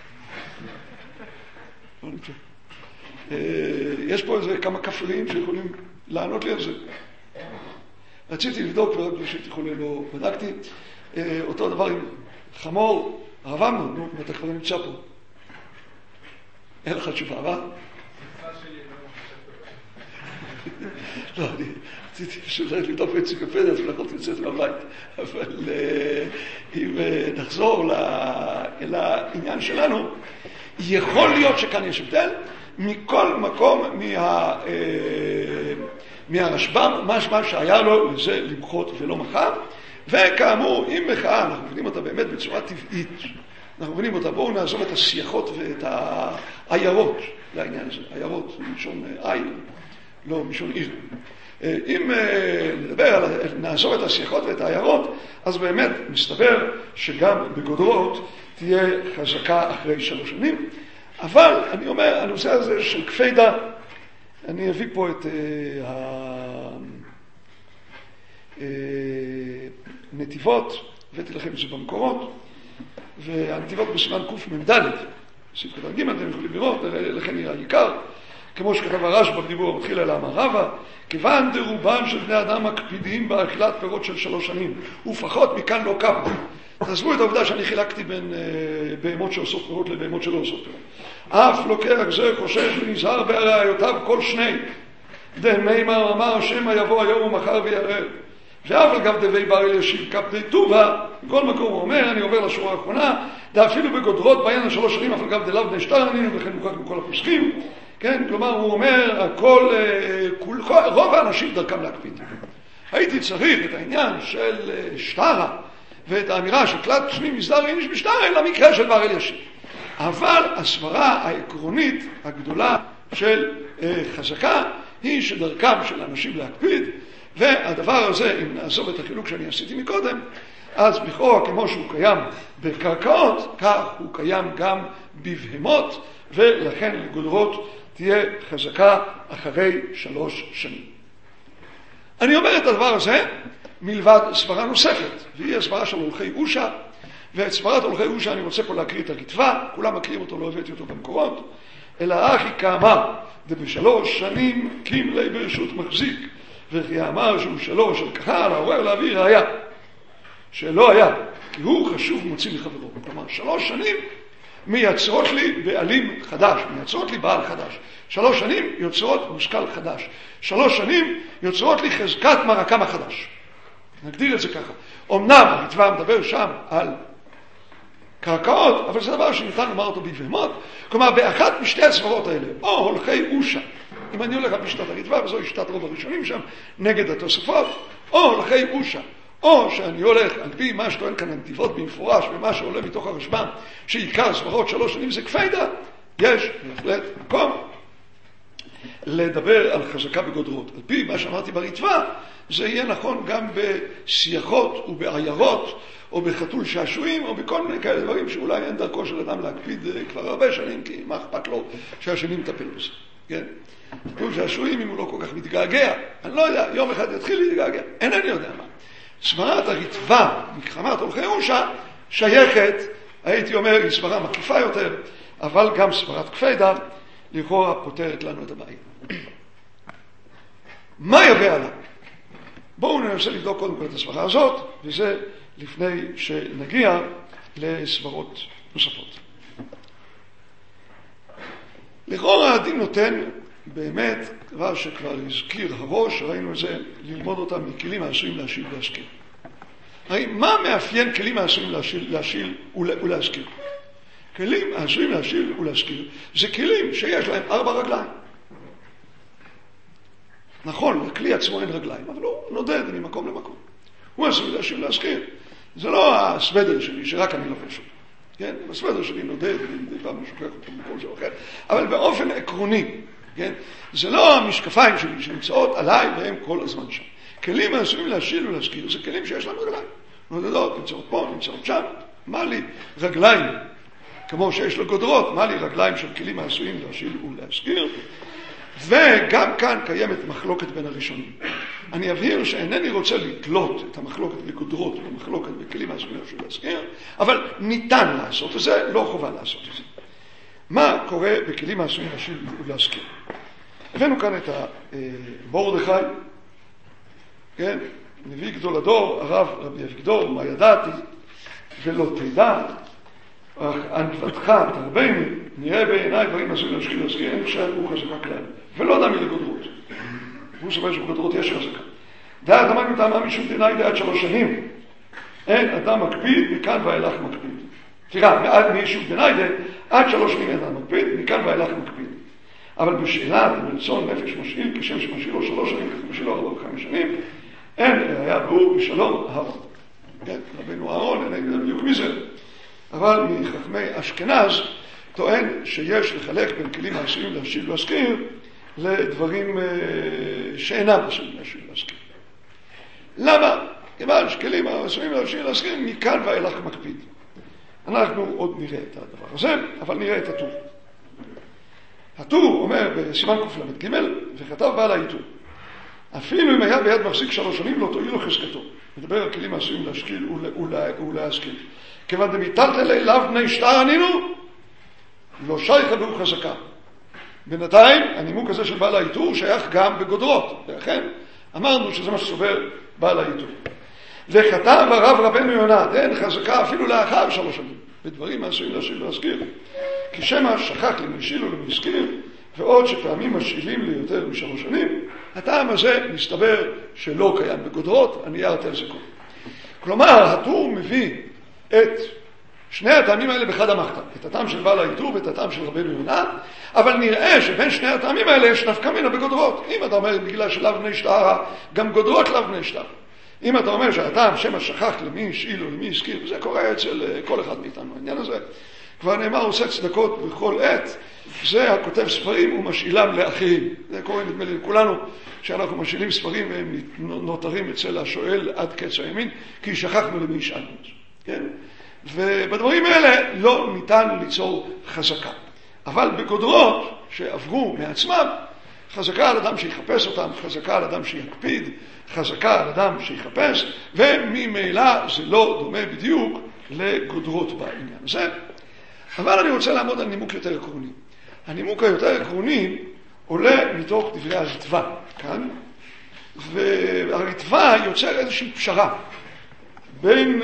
לא נמצא. יש פה איזה כמה כפריים שיכולים לענות לי על זה. רציתי לבדוק ורק כשהייתי חולה לא בדקתי. אותו דבר עם חמור, הרב אמנון, נו, אתה כבר נמצא פה. אין לך תשובה, מה? לא, אני רציתי פשוט לבדוק באנציקלופדיה, אז לא יכולתי לצאת מהבית. אבל אם נחזור לעניין שלנו, יכול להיות שכאן יש הבדל. מכל מקום מהרשב"ם, משמע שהיה לו לזה למחות ולא מחה. וכאמור, אם מחאה, אנחנו מבינים אותה באמת בצורה טבעית. אנחנו מבינים אותה, בואו נעזוב את הסייחות ואת העיירות לעניין הזה. עיירות, משון עיר, לא משון עיר. אם נעזוב את הסייחות ואת העיירות, אז באמת מסתבר שגם בגודרות תהיה חזקה אחרי 3 שנים. אבל אני אומר, הנושא הזה של כפידה, אני אביא פה את הנתיבות הבאתי לכם את זה במקורות, והנתיבות בסימן קמ"ד, סעיף קטן ג', אתם יכולים לראות, לכן נראה עיקר, כמו שכתב הרשב"א בדיבור המתחיל אל המערבה, כיוון דרובם של בני אדם מקפידים באכילת פירות של 3 שנים, ופחות מכאן לא קפדו. תעזבו את העובדה שאני חילקתי בין בהמות שעושות פירות לבהמות שלא עושות פירות. אף לוקח זה חושש ונזהר בהראיותיו כל שני. דמימר אמר השם יבוא היום ומחר ויערב. ואף על גב דבי בר אלישיב קפדי טובה, בכל מקום הוא אומר, אני עובר לשורה האחרונה, אפילו בגודרות בעניין 3 שנים, אף על גב דלאו בני שטר ענינו, וכן מוכח בכל הפוסקים, כן? כלומר הוא אומר, רוב האנשים דרכם להקפיד. הייתי צריך את העניין של שטרה, ואת האמירה של כלל פסמים מסדר איניש בשטרה, למקרה של בר אלישיב. אבל הסברה העקרונית הגדולה של חזקה, היא שדרכם של אנשים להקפיד, והדבר הזה, אם נעזוב את החילוק שאני עשיתי מקודם, אז לכאורה כמו שהוא קיים בקרקעות, כך הוא קיים גם בבהמות, ולכן לגודרות תהיה חזקה אחרי 3 שנים. אני אומר את הדבר הזה מלבד סברה נוספת, והיא הסברה של הולכי אושה, ואת סברת הולכי אושה אני רוצה פה להקריא את הריטב"א, כולם מכירים אותו, לא הבאתי אותו במקורות, אלא אחי כאמר, ב3 שנים קימלי ברשות מחזיק, וכי אמר שהוא 3 על כחל, העורר להביא ראיה, שלא היה, כי הוא חשוב מוציא מחברו. כלומר, 3 שנים מייצרות לי בעלים חדש, מייצרות לי בעל חדש. 3 שנים יוצרות מושכל חדש. 3 שנים יוצרות לי חזקת מרקם החדש. נגדיר את זה ככה. אמנם הריטב"א מדבר שם על קרקעות, אבל זה דבר שניתן לומר אותו בבהמות. כלומר, באחת משתי הסברות האלה, או הולכי אושה, אם אני הולך על פי שיטת הריטב"א, וזו שיטת רוב הראשונים שם, נגד התוספות, או הולכי אושה, או שאני הולך על פי מה שטוען כאן הנתיבות במפורש, ומה שעולה מתוך הרשב"ם, שעיקר סברות 3 שנים זה כפיידה, יש בהחלט מקום לדבר על חזקה בגודרות. על פי מה שאמרתי בריטב"א, זה יהיה נכון גם בסייחות ובעיירות, או בחתול שעשועים, או בכל מיני כאלה דברים שאולי אין דרכו של אדם להקפיד כבר הרבה שנים, כי מה אכפת לו שהשני מטפל בזה. כן? חתול שעשועים, אם הוא לא כל כך מתגעגע, אני לא יודע, יום אחד יתחיל להתגעגע, אינני יודע מה. סברת הריטב"א, מקרמת הולכי אושה, שייכת, הייתי אומר, היא סברה מקיפה יותר, אבל גם סברת כפיידה, לכאורה פותרת לנו את הבעיה. מה יבוא עליו? בואו ננסה לבדוק קודם כל את הסברה הזאת, וזה לפני שנגיע לסברות נוספות. לכאורה הדין נותן באמת דבר שכבר הזכיר הראש, ראינו את זה, ללמוד אותם מכלים העשויים להשיל ולהזכיר. הרי מה מאפיין כלים העשויים להשיל ולהזכיר? כלים העשויים להשיל ולהזכיר זה כלים שיש להם 4 רגליים. נכון, לכלי עצמו אין רגליים, אבל הוא נודד ממקום למקום. הוא עשוי להשיל ולהזכיר. זה לא הסוודר שלי שרק אני לובש אותו. כן? הסוודר שלי נודד, מדי פעם משוכח אותו במקום של אחר. אבל באופן עקרוני, כן? זה לא המשקפיים שלי שנמצאות עליי והם כל הזמן שם. כלים העשויים להשיל ולהזכיר זה כלים שיש להם רגליים. נודדות, נמצאות פה, נמצאות שם. מה לי רגליים? כמו שיש לגודרות, מה לי רגליים של כלים העשויים להשיל ולהזכיר? וגם כאן קיימת מחלוקת בין הראשונים. אני אבהיר שאינני רוצה לתלות את המחלוקת בגודרות ובמחלוקת בכלים העשויים להזכיר, אבל ניתן לעשות את זה, לא חובה לעשות את זה. מה קורה בכלים העשויים להשיל ולהזכיר? הבאנו כאן את מרדכי, כן? נביא גדול הדור, הרב רבי אביגדור, מה ידעתי ולא תדע, אך ענוותך תרבני, נראה בעיניי דברים עשויים להזכיר, אין חשב הוא חזקה כלל, ולא דמי לגודרות. הוא סובר שבגודרות יש חזקה. דעת אמרנו טעמה משום דינאי דעת 3 שנים. אין אדם מקפיד, מכאן ואילך מקפיד. תראה, משום דינאי עד 3 שנים אין אדם מקפיד, מכאן ואילך מקפיד. אבל בשאלה, ברצון נפש משאיל, כשם שמשאיל לו 3 שנים, כך משאיל לו 4 ו5 שנים, אין היה ברור בשלום אהרון. כן, רבינו אהרון, אין יודע בדיוק מי זה. אבל מחכמי אשכנז טוען שיש לחלק בין כלים העשויים להשיל ולהזכיר לדברים שאינם עשויים להשיל ולהזכיר. למה? כיוון שכלים העשויים להשיל ולהזכיר מכאן ואילך מקפיד. אנחנו עוד נראה את הדבר הזה, אבל נראה את הטור. הטור אומר בסימן קל"ג, וכתב בעל העיטור, אפילו אם היה ביד מחזיק 3 שנים לא תועיל לו חזקתו. מדבר על כלים העשויים להשכיל ולהשכיל. כיוון דמיטלטל אליו בני שטר ענינו, לא שייך והוא חזקה. בינתיים, הנימוק הזה של בעל האיתור שייך גם בגודרות. ולכן, אמרנו שזה מה שסובר בעל האיתור. וכתב הרב רבנו יונה, אין חזקה אפילו לאחר 3 שנים, בדברים העשויים להשכיל ולהשכיל. כי שמא שכח למי השיל ולמי הזכיר, ועוד שפעמים משאילים ליותר מ3 שנים, הטעם הזה מסתבר שלא קיים בגודרות, אני ארתי על זה קודם. כלומר, הטור מביא את שני הטעמים האלה בחד המחתא, את הטעם של בעל האיתור ואת הטעם של רבנו יונה, אבל נראה שבין שני הטעמים האלה יש נפקא מינה בגודרות. אם אתה אומר בגלל שלאו בני שטר, גם גודרות לאו בני שטר. אם אתה אומר שהטעם שמא שכח למי השאיל או למי הזכיר, וזה קורה אצל כל אחד מאיתנו, העניין הזה כבר נאמר עושה צדקות בכל עת, זה הכותב ספרים ומשאילם לאחרים. זה קורה נדמה לי לכולנו, שאנחנו משאילים ספרים והם נותרים אצל השואל עד קץ הימין, כי שכחנו למי השאלנו. כן? ובדברים האלה לא ניתן ליצור חזקה. אבל בגודרות שעברו מעצמם, חזקה על אדם שיחפש אותם, חזקה על אדם שיקפיד, חזקה על אדם שיחפש, וממילא זה לא דומה בדיוק לגודרות בעניין הזה. אבל אני רוצה לעמוד על נימוק יותר עקרוני. הנימוק היותר עקרוני עולה מתוך דברי הרטב"א כאן, והרטב"א יוצר איזושהי פשרה בין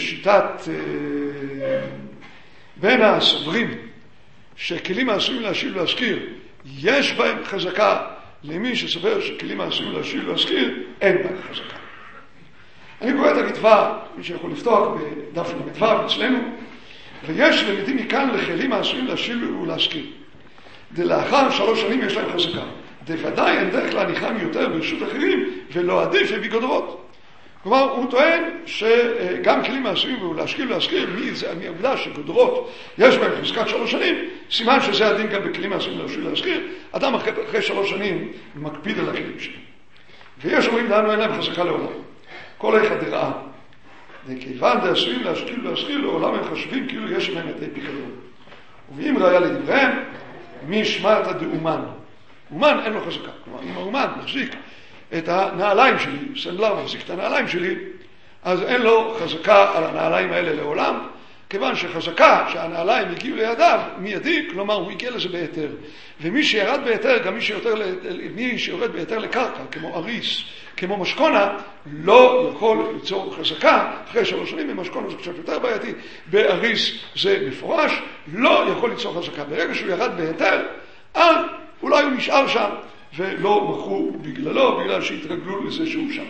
בין הסוברים שכלים העשויים להשאיל ולהזכיר יש בהם חזקה, למי שסובר שכלים העשויים להשאיל ולהזכיר אין בהם חזקה. אני קורא את הרטב"א, מי שיכול לפתוח בדף ל"ו אצלנו, ויש למדים מכאן לכלים העשויים להשאיל ולהזכיר. דלאחר 3 שנים יש להם חזקה. דוודאי אין דרך להניחם יותר ברשות אחרים, ולא עדיף הביא גודרות. כלומר, הוא טוען שגם כלים העשויים להשכיל ולהזכיר, מהעובדה שגודרות יש בהם חזקת 3 שנים, סימן שזה הדין גם בכלים העשויים להשכיל ולהזכיר, אדם אחרי 3 שנים מקפיד על הכלים שלו. ויש אומרים לנו אין להם חזקה לעולם. כל אחד ראה. וכיוון דעשויים להשכיל ולהזכיר, לעולם הם חשובים כאילו יש להם את פיקדון. ואם ראיה לדבריהם, מי שמעת דאומן. אומן אין לו חזקה. כלומר, אם האומן מחזיק את הנעליים שלי, סנדלר מחזיק את הנעליים שלי, אז אין לו חזקה על הנעליים האלה לעולם, כיוון שחזקה שהנעליים הגיעו לידיו, מיידי, כלומר הוא הגיע לזה בהיתר. ומי שירד בהיתר, גם מי שיורד בהיתר לקרקע, כמו אריס, כמו משכונה, לא יכול ליצור חזקה. אחרי 3 שנים במשכונה זה קצת יותר בעייתי, באריס זה מפורש, לא יכול ליצור חזקה. ברגע שהוא ירד בהיתר, אז אולי הוא נשאר שם, ולא מכרו בגללו, בגלל שהתרגלו לזה שהוא שם.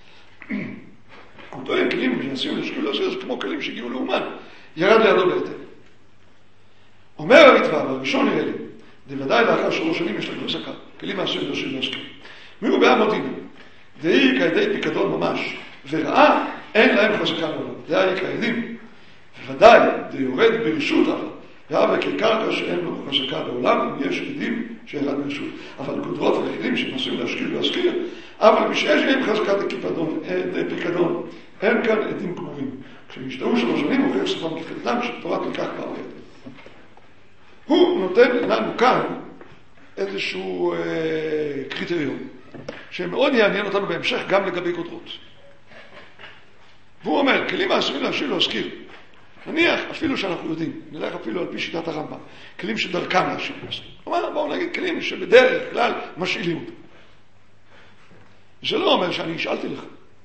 הוא טוען כלים שעשינו להשכיל ולהזכיר, זה כמו כלים שהגיעו לאומן, ירד לידו בהיתר. אומר הרטב"א, בראשון נראה לי, דוודאי לאחר 3 שנים יש לנו חזקה, כלים העשויים להשכיל ולהזכיר. מי הוא בעמודים? דהי כעדי פיקדון ממש, וראה אין להם חזקה לעולם. דהי כעדים, בוודאי דיורד ברשות אבל, והווה כקרקע שאין לו חזקה לעולם, אם יש עדים שירד ברשות. אבל גודרות והיחידים שמנסים להשכיל ולהזכיר, אבל מי שיש להם חזקת פיקדון, אין כאן עדים קבורים. כשמשתהו 3 שנים הוכיח סופם כפקדם, שתורת ניקח כבר ליד. הוא נותן לנו כאן איזשהו קריטריון, שמאוד יעניין אותנו בהמשך גם לגבי גודרות. והוא אומר, כלים העשויים להשכיל ולהזכיר, נניח אפילו שאנחנו יודעים, נלך אפילו על פי שיטת הרמב"ם, כלים שדרכם להשאיל ולהזכיר. כלומר, בואו נגיד כלים שבדרך כלל משאילים אותם. זה לא אומר שאני השאלתי לך.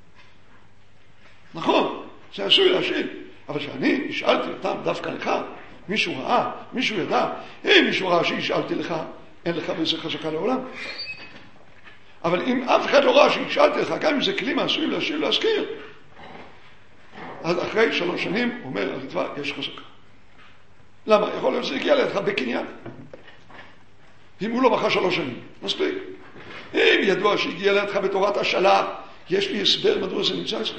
נכון, זה עשוי להשאיל, אבל שאני השאלתי אותם דווקא לך, מישהו ראה, מישהו ידע, אם מישהו ראה שהשאלתי לך, אין לך בזה חזקה לעולם. אבל אם אף אחד לא ראה שהשאלתי לך, גם אם זה כלים העשויים להשאיל ולהזכיר, אז אחרי 3 שנים, אומר הרטב"א, יש חזקה. למה? יכול להיות שזה הגיע לידך בקניין. אם הוא לא מחה 3 שנים, מספיק. אם ידוע שהגיע לידך בתורת השאלה, יש לי הסבר מדוע זה נמצא אצלך.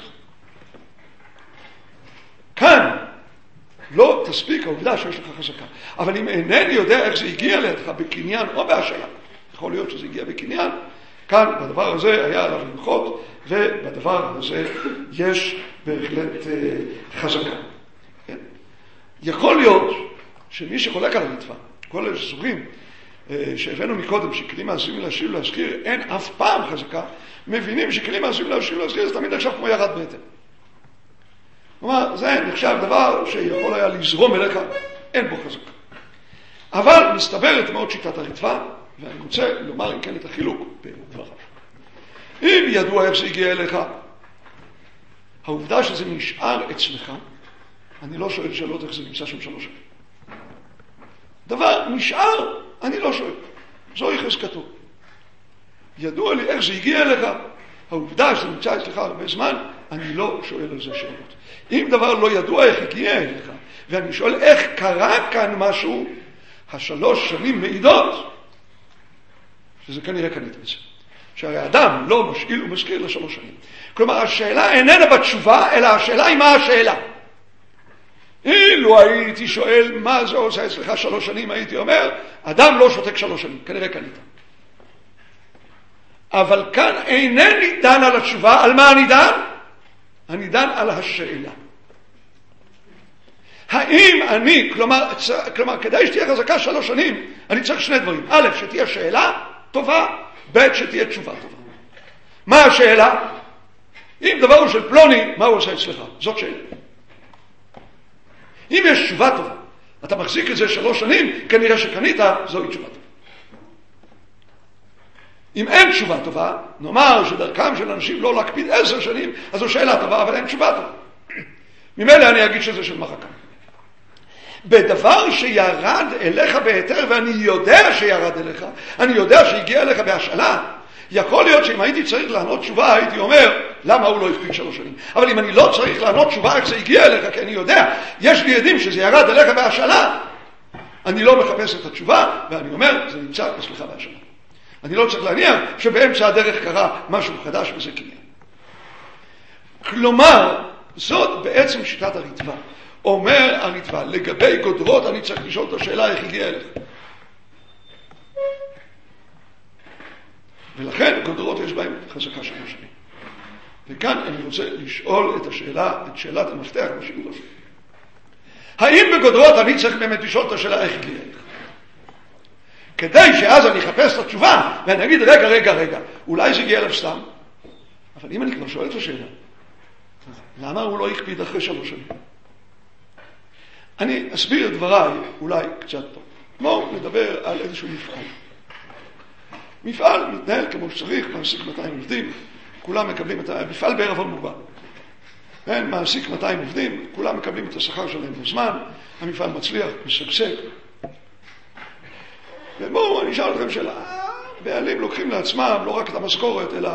כאן לא תספיק העובדה שיש לך חזקה. אבל אם אינני יודע איך זה הגיע לידך בקניין או בהשאלה, יכול להיות שזה הגיע בקניין, כאן בדבר הזה היה עליו למחות, ובדבר הזה יש בהחלט חזקה. כן? יכול להיות שמי שחולק על הרטב"א, כל אלה שסוברים שהבאנו מקודם, שכלים מעשיים להשיב ולהזכיר, אין אף פעם חזקה, מבינים שכלים מעשיים להשיב ולהזכיר, זה תמיד נחשב כמו ירד בהתאם. כלומר, זה נחשב דבר שיכול היה לזרום אליך, אין בו חזקה. אבל מסתברת מאוד שיטת הרצפה, ואני רוצה לומר אם כן את החילוק בדבריו. אם ידוע איך זה הגיע אליך, העובדה שזה נשאר אצלך, אני לא שואל שאלות איך זה נמצא שם 3 שנים. דבר נשאר, אני לא שואל. זוהי חזקתו. ידוע לי איך זה הגיע אליך, העובדה שזה נמצא אצלך הרבה זמן, אני לא שואל על זה שאלות. אם דבר לא ידוע איך הגיע אליך, ואני שואל איך קרה כאן משהו, 3 שנים מעידות, שזה כנראה קנית את זה. שהרי האדם לא משאיל ומזכיר ל3 שנים. כלומר, השאלה איננה בתשובה, אלא השאלה היא מה השאלה. אילו הייתי שואל מה זה עושה אצלך 3 שנים, הייתי אומר, אדם לא שותק 3 שנים, כנראה קנית. אבל כאן אינני דן על התשובה, על מה אני דן? אני דן על השאלה. האם אני, כלומר, כדי שתהיה חזקה 3 שנים, אני צריך 2 דברים. א', שתהיה שאלה טובה, ב', שתהיה תשובה טובה. מה השאלה? אם דבר הוא של פלוני, מה הוא עושה אצלך? זאת שאלה. אם יש תשובה טובה, אתה מחזיק את זה 3 שנים, כנראה שקנית, זוהי תשובה טובה. אם אין תשובה טובה, נאמר שדרכם של אנשים לא להקפיד 10 שנים, אז זו שאלה טובה, אבל אין תשובה טובה. ממילא אני אגיד שזה של מחקה. בדבר שירד אליך בהיתר, ואני יודע שירד אליך, אני יודע שהגיע אליך בהשאלה, יכול להיות שאם הייתי צריך לענות תשובה, הייתי אומר, למה הוא לא הקפיד 3 שנים? אבל אם אני לא צריך לענות תשובה איך זה הגיע אליך, כי אני יודע, יש לי עדים שזה ירד אליך בהשאלה, אני לא מחפש את התשובה, ואני אומר, זה נמצא אצלך בהשאלה. אני לא צריך להניח שבאמצע הדרך קרה משהו חדש וזה קניין. כלומר, זאת בעצם שיטת הרצפה. אומר הרצפה, לגבי גודרות אני צריך לשאול את השאלה איך הגיע אליך. ולכן גודרות יש בהם חזקה 3 שנים. וכאן אני רוצה לשאול את השאלה, את שאלת המפתח בשיעור הזה. האם בגודרות אני צריך באמת לשאול את השאלה איך הגיע אליך? כדי שאז אני אחפש את התשובה ואני אגיד רגע, אולי זה הגיע אליו סתם. אבל אם אני כבר שואל את השאלה, למה הוא לא הקפיד אחרי 3 שנים? אני אסביר את דבריי אולי קצת טוב. בואו נדבר על איזשהו מפעל. מפעל מתנהל כמו שצריך, מעסיק 200 עובדים, כולם מקבלים את המפעל בערבון מוגבל. מעסיק 200 עובדים, כולם מקבלים את השכר שלהם בזמן, המפעל מצליח, משגשג. ובואו, אני אשאל אתכם שאלה, בעלים לוקחים לעצמם לא רק את המשכורת, אלא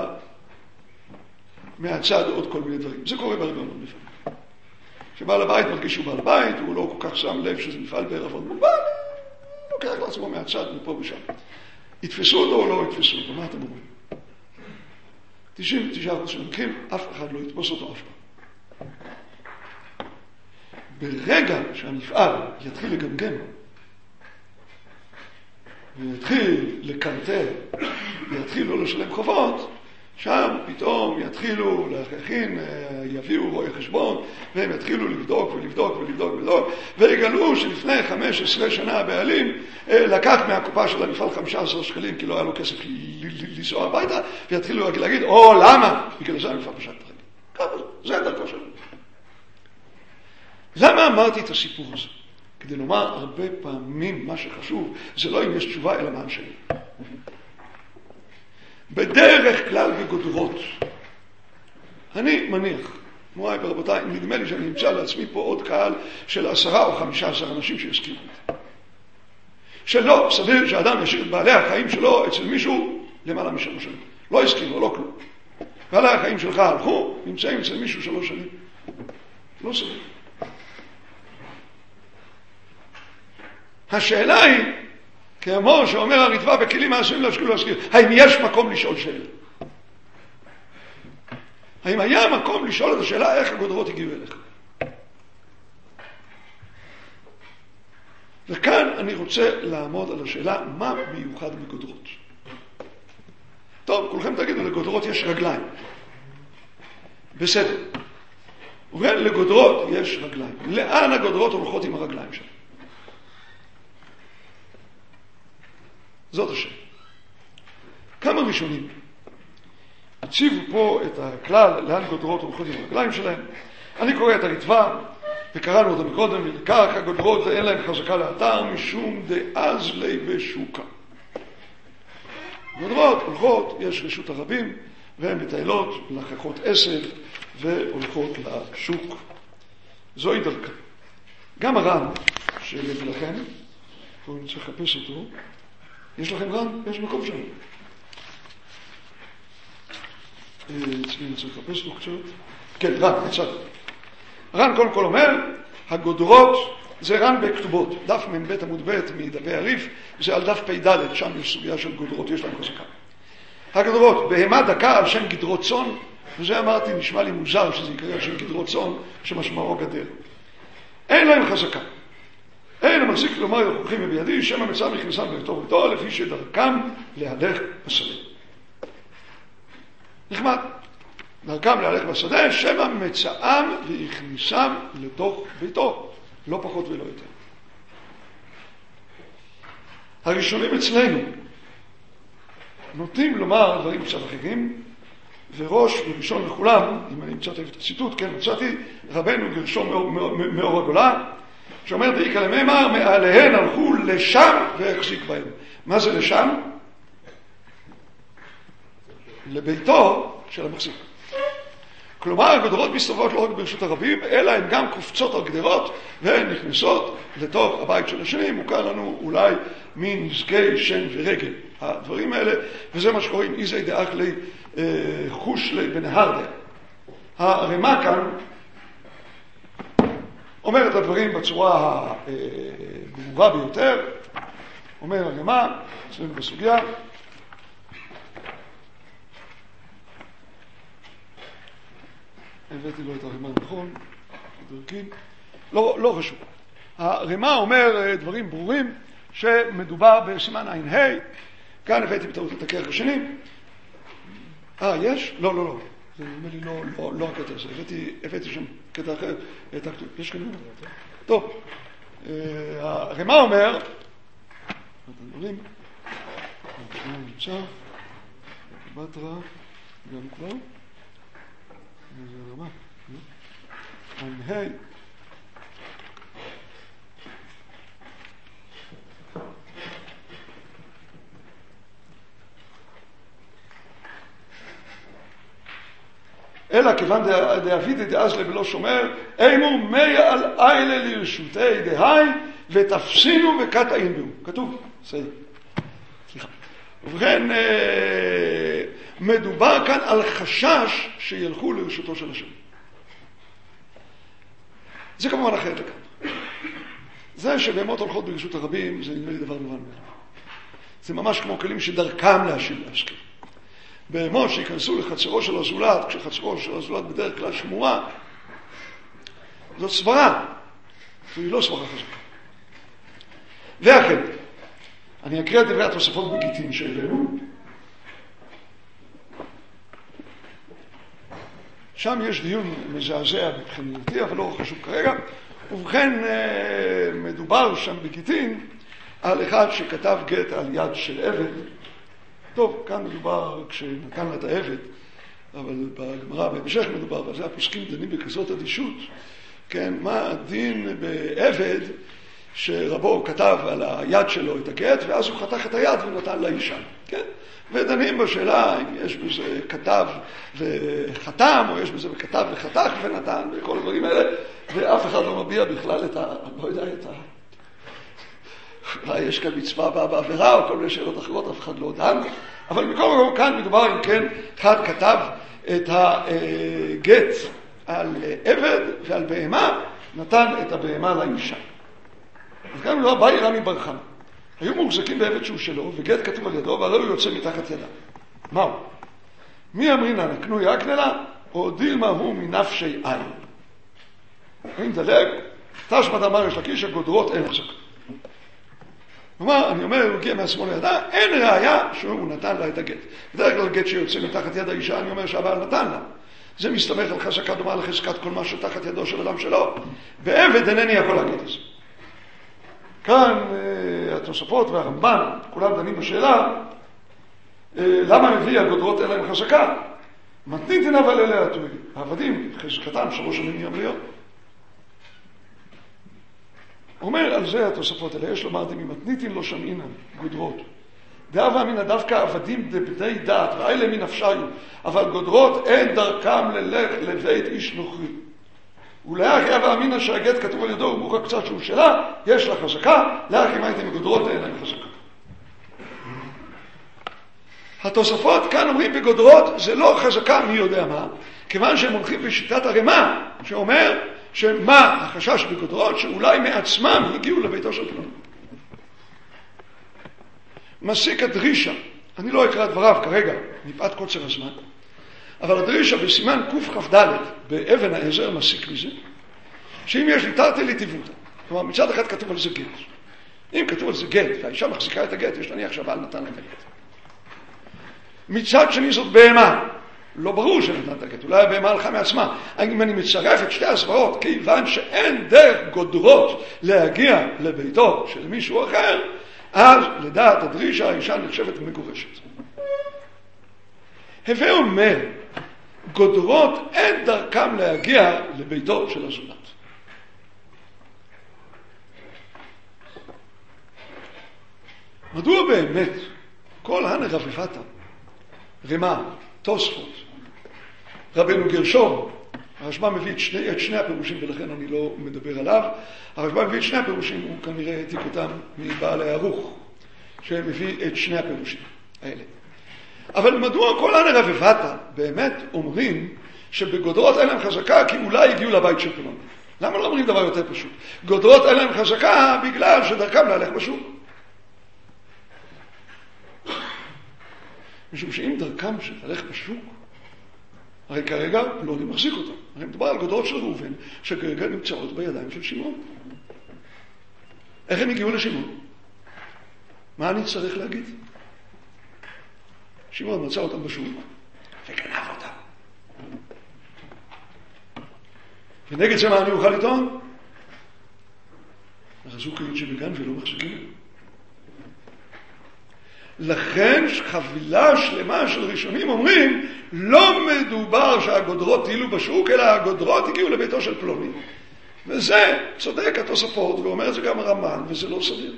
מהצד עוד כל מיני דברים. זה קורה בהרבה מאוד מפעלים. שבעל הבית מרגיש שהוא בעל הבית, הוא לא כל כך שם לב שזה מפעל בערבון מוגבל, לוקח לעצמו מהצד, מפה ושם. יתפסו אותו או לא יתפסו אותו, מה אתם אומרים? 99% של המקרים, אף אחד לא יתפוס אותו אף פעם. ברגע שהמפעל יתחיל לגמגם, ויתחיל לקרטל, ויתחיל לא לשלם חובות, שם פתאום יתחילו להכין, יביאו רואי חשבון, והם יתחילו לבדוק, ויגלו שלפני 15 שנה הבעלים לקח מהקופה של המפעל 15 שקלים, כי לא היה לו כסף לנסוע הביתה, ויתחילו להגיד, למה? בגלל זה המפעל פשט את הרגל. זה הדרכו שלנו. למה אמרתי את הסיפור הזה? כדי לומר הרבה פעמים מה שחשוב, זה לא אם יש תשובה, אלא מה השאלה. בדרך כלל בגודרות, אני מניח, מוריי ורבותיי, נדמה לי שאני אמצא לעצמי פה עוד קהל של 10 או 15 אנשים שיסכימו איתי. שלא סביר שאדם ישאיר את בעלי החיים שלו אצל מישהו למעלה מ3 שנים. לא הסכימו, לא כלום. בעלי החיים שלך הלכו, נמצאים אצל מישהו 3 שנים. לא סביר. השאלה היא, כמו שאומר הרצפה בכלים מעשיים להזכיר, האם יש מקום לשאול שאלה? האם היה מקום לשאול את השאלה איך הגודרות הגיעו אליך? וכאן אני רוצה לעמוד על השאלה מה מיוחד בגודרות. טוב, כולכם תגידו, לגודרות יש רגליים. בסדר. ולגודרות יש רגליים. לאן הגודרות הולכות עם הרגליים שלהם? זאת השם. כמה ראשונים הציבו פה את הכלל לאן גודרות הולכות עם הרגליים שלהם. אני קורא את הרטב"א, וקראנו אותו מקודם, ולכך הגודרות אין להם חזקה לאתר משום דאז לי בשוקה. גודרות הולכות, יש רשות הרבים, והן מטיילות, לקחות עשב והולכות לשוק. זוהי דרכה. גם הר"ן שהבאתי לכם, פה אני צריך לחפש אותו. יש לכם ר"ן? יש מקום שם. אני צריך לחפש אותו קצת. כן, ר"ן, קצת. הר"ן קודם כל אומר, הגודרות זה ר"ן בכתובות. דף מ"ב עמוד ב' מדפי הריף, זה על דף פ"ד, שם יש סוגיה של גודרות, יש להם חזקה. הגדרות, בהמה דקה על שם גדרות צאן, וזה אמרתי, נשמע לי מוזר שזה יקרה על שם גדרות צאן, שמשמעו גדר. אין להם חזקה. אין המחזיק לומר יוכחים בידי, שם המצא מכניסם לביתו וביתו, לפי שדרכם להלך בשדה. נחמד. דרכם להלך בשדה, שם המצאם והכניסם לתוך ביתו. לא פחות ולא יותר. הראשונים אצלנו נוטים לומר דברים קצת אחרים, וראש וראשון לכולם, אם אני מצאתי את הציטוט, כן, מצאתי רבנו גרשום מאור הגולה, שאומר דאיקה למאמר, מעליהן הלכו לשם והחזיק בהם. מה זה לשם? לביתו של המחזיק. כלומר, הגדרות מסתובבות לא רק ברשות הרבים, אלא הן גם קופצות על גדרות, והן נכנסות לתוך הבית של השני. מוכר לנו אולי מנזקי שן ורגל. הדברים האלה, וזה מה שקוראים איזי דאח לי חוש לי בנהרדה. הרמה כאן אומר את הדברים בצורה הברורה ביותר. אומר הרמה, אצלנו בסוגיה, הבאתי לו את הרמה נכון, דרכי, לא חשוב. הרמה אומר דברים ברורים שמדובר בסימן עין ה', כאן הבאתי בטעות את הכרך השני. יש? לא. זה נראה לי לא הקטע הזה. הבאתי שם קטע אחר, את הכתוב. יש כאן? טוב. הרמה אומר, אתם רואים, השני נמצא, בתרה, גם כבר. זה הרמה. עין ה' אלא כיוון דאבידי דאז לבלא שומר, אימו מיה על איילה לרשותי דהי, ותפסינו וקטעים בו. כתוב, סייד. סליחה. ובכן, מדובר כאן על חשש שילכו לרשותו של השם. זה כמובן אחרת לכאן. זה שבהמות הולכות ברשות הרבים, זה נראה לי דבר מובן מאליו. זה ממש כמו כלים שדרכם להשיב להשכיר. בהמות שיכנסו לחצרו של הזולת, כשחצרו של הזולת בדרך כלל שמורה, זאת סברה, והיא לא סברה חזקה. ואכן, אני אקריא את דברי התוספות בגיטין שהבאנו. שם יש דיון מזעזע מבחינתי, אבל לא חשוב כרגע. ובכן, מדובר שם בגיטין על אחד שכתב גט על יד של עבד. טוב, כאן מדובר כשנתן לה את העבד, אבל בגמרא בהמשך מדובר, ועל זה הפוסקים דנים בכזאת אדישות, כן, מה הדין בעבד שרבו כתב על היד שלו את הגט, ואז הוא חתך את היד ונתן לאישה, כן? ודנים בשאלה אם יש בזה כתב וחתם, או יש בזה כתב וחתך ונתן, וכל הדברים האלה, ואף אחד לא מביע בכלל את לא יודע, אולי יש כאן מצווה בעבירה או כל מיני שאלות אחרות, אף אחד לא דן, אבל מכל מקום כאן מדובר אם כן, אחד כתב את הגט על עבד ועל בהמה, נתן את הבהמה לאישה. אז גם לא באי רמי בר חנא. היו מוחזקים בעבד שהוא שלו, וגט כתוב על ידו, והרי הוא יוצא מתחת ידה. מהו? מי אמרינן, הקנוי אקנלה, או דילמה הוא מנפשי עין? אם דלג, תשמע אמר יש לקיש, הגודרות אין חזקה. כלומר, אני אומר, הוא הגיע מהשמאל לידה, אין ראיה שהוא נתן לה את הגט. בדרך כלל גט שיוצא מתחת יד האישה, אני אומר שהבעל נתן לה. זה מסתמך על חזקה דומה לחזקת כל מה שתחת ידו של אדם שלו. בעבד אינני יכול להגיד את זה. כאן התוספות והרמב"ן, כולם דנים בשאלה, למה מביא הגודרות אלה עם חזקה? מתניתין אבל אלה הטועים. העבדים, חזקתם 3 שנים יום להיות. אומר על זה התוספות האלה, יש לומר דמי מתניתין לא שמעינן, גודרות. דאבה מן הדווקא עבדים דבדי דעת, ואלה מן נפשיו, אבל גודרות אין דרכם ללך לבית איש נוכרי. ולאח יאבה אמינא שהגט כתוב על ידו ומוכר קצת שהוא שלה, יש לה חזקה, לאח אם הייתם גודרות אין להם חזקה. התוספות כאן אומרים בגודרות זה לא חזקה מי יודע מה, כיוון שהם הולכים בשיטת הרמה, שאומר שמה החשש בגודרות שאולי מעצמם הגיעו לביתו של פלוני. מסיק הדרישה, אני לא אקרא דבריו כרגע מפאת קוצר הזמן, אבל הדרישה בסימן קכ"ד באבן העזר מסיק מזה, שאם יש לי תרתי ליטיבותא, כלומר מצד אחד כתוב על זה גט, אם כתוב על זה גט והאישה מחזיקה את הגט, יש להניח שהבעל נתן לה את הגט. מצד שני זאת בהמה, לא ברור שנתן את הגט, אולי הבהמה הלכה מעצמה. אם אני מצרף את שתי הסברות, כיוון שאין דרך גודרות להגיע לביתו של מישהו אחר, אז לדעת הדרישה האישה נחשבת מגורשת. הווה אומר, גודרות אין דרכם להגיע לביתו של הזולת. מדוע באמת כל הנרבבתא, רמה, תוספות, רבנו גרשום, הרשב"א מביא את שני הפירושים ולכן אני לא מדבר עליו, הרשב"א מביא את שני הפירושים, הוא כנראה העתיק אותם מבעל הערוך, שמביא את שני הפירושים האלה. אבל מדוע כל הנרבבתא באמת אומרים שבגודרות אין להם חזקה כי אולי הגיעו לבית של פלוני? למה לא אומרים דבר יותר פשוט? גודרות אין להם חזקה בגלל שדרכם להלך בשוק. משום שאם דרכם שתלך בשוק, הרי כרגע פלוני מחזיק אותם. הרי מדובר על גודרות של ראובן, שכרגע נמצאות בידיים של שמעון. איך הם הגיעו לשמעון? מה אני צריך להגיד? שמעון מצא אותם בשוק, וגנב אותם. ונגד זה מה אני אוכל לטעון? מחזוק כעין שבגן ולא מחזיקים. לכן חבילה שלמה של ראשונים אומרים, לא מדובר שהגודרות תהילו בשוק, אלא הגודרות הגיעו לביתו של פלוני. וזה צודק התוספות, ואומר את זה גם הרמב"ן, וזה לא סביר.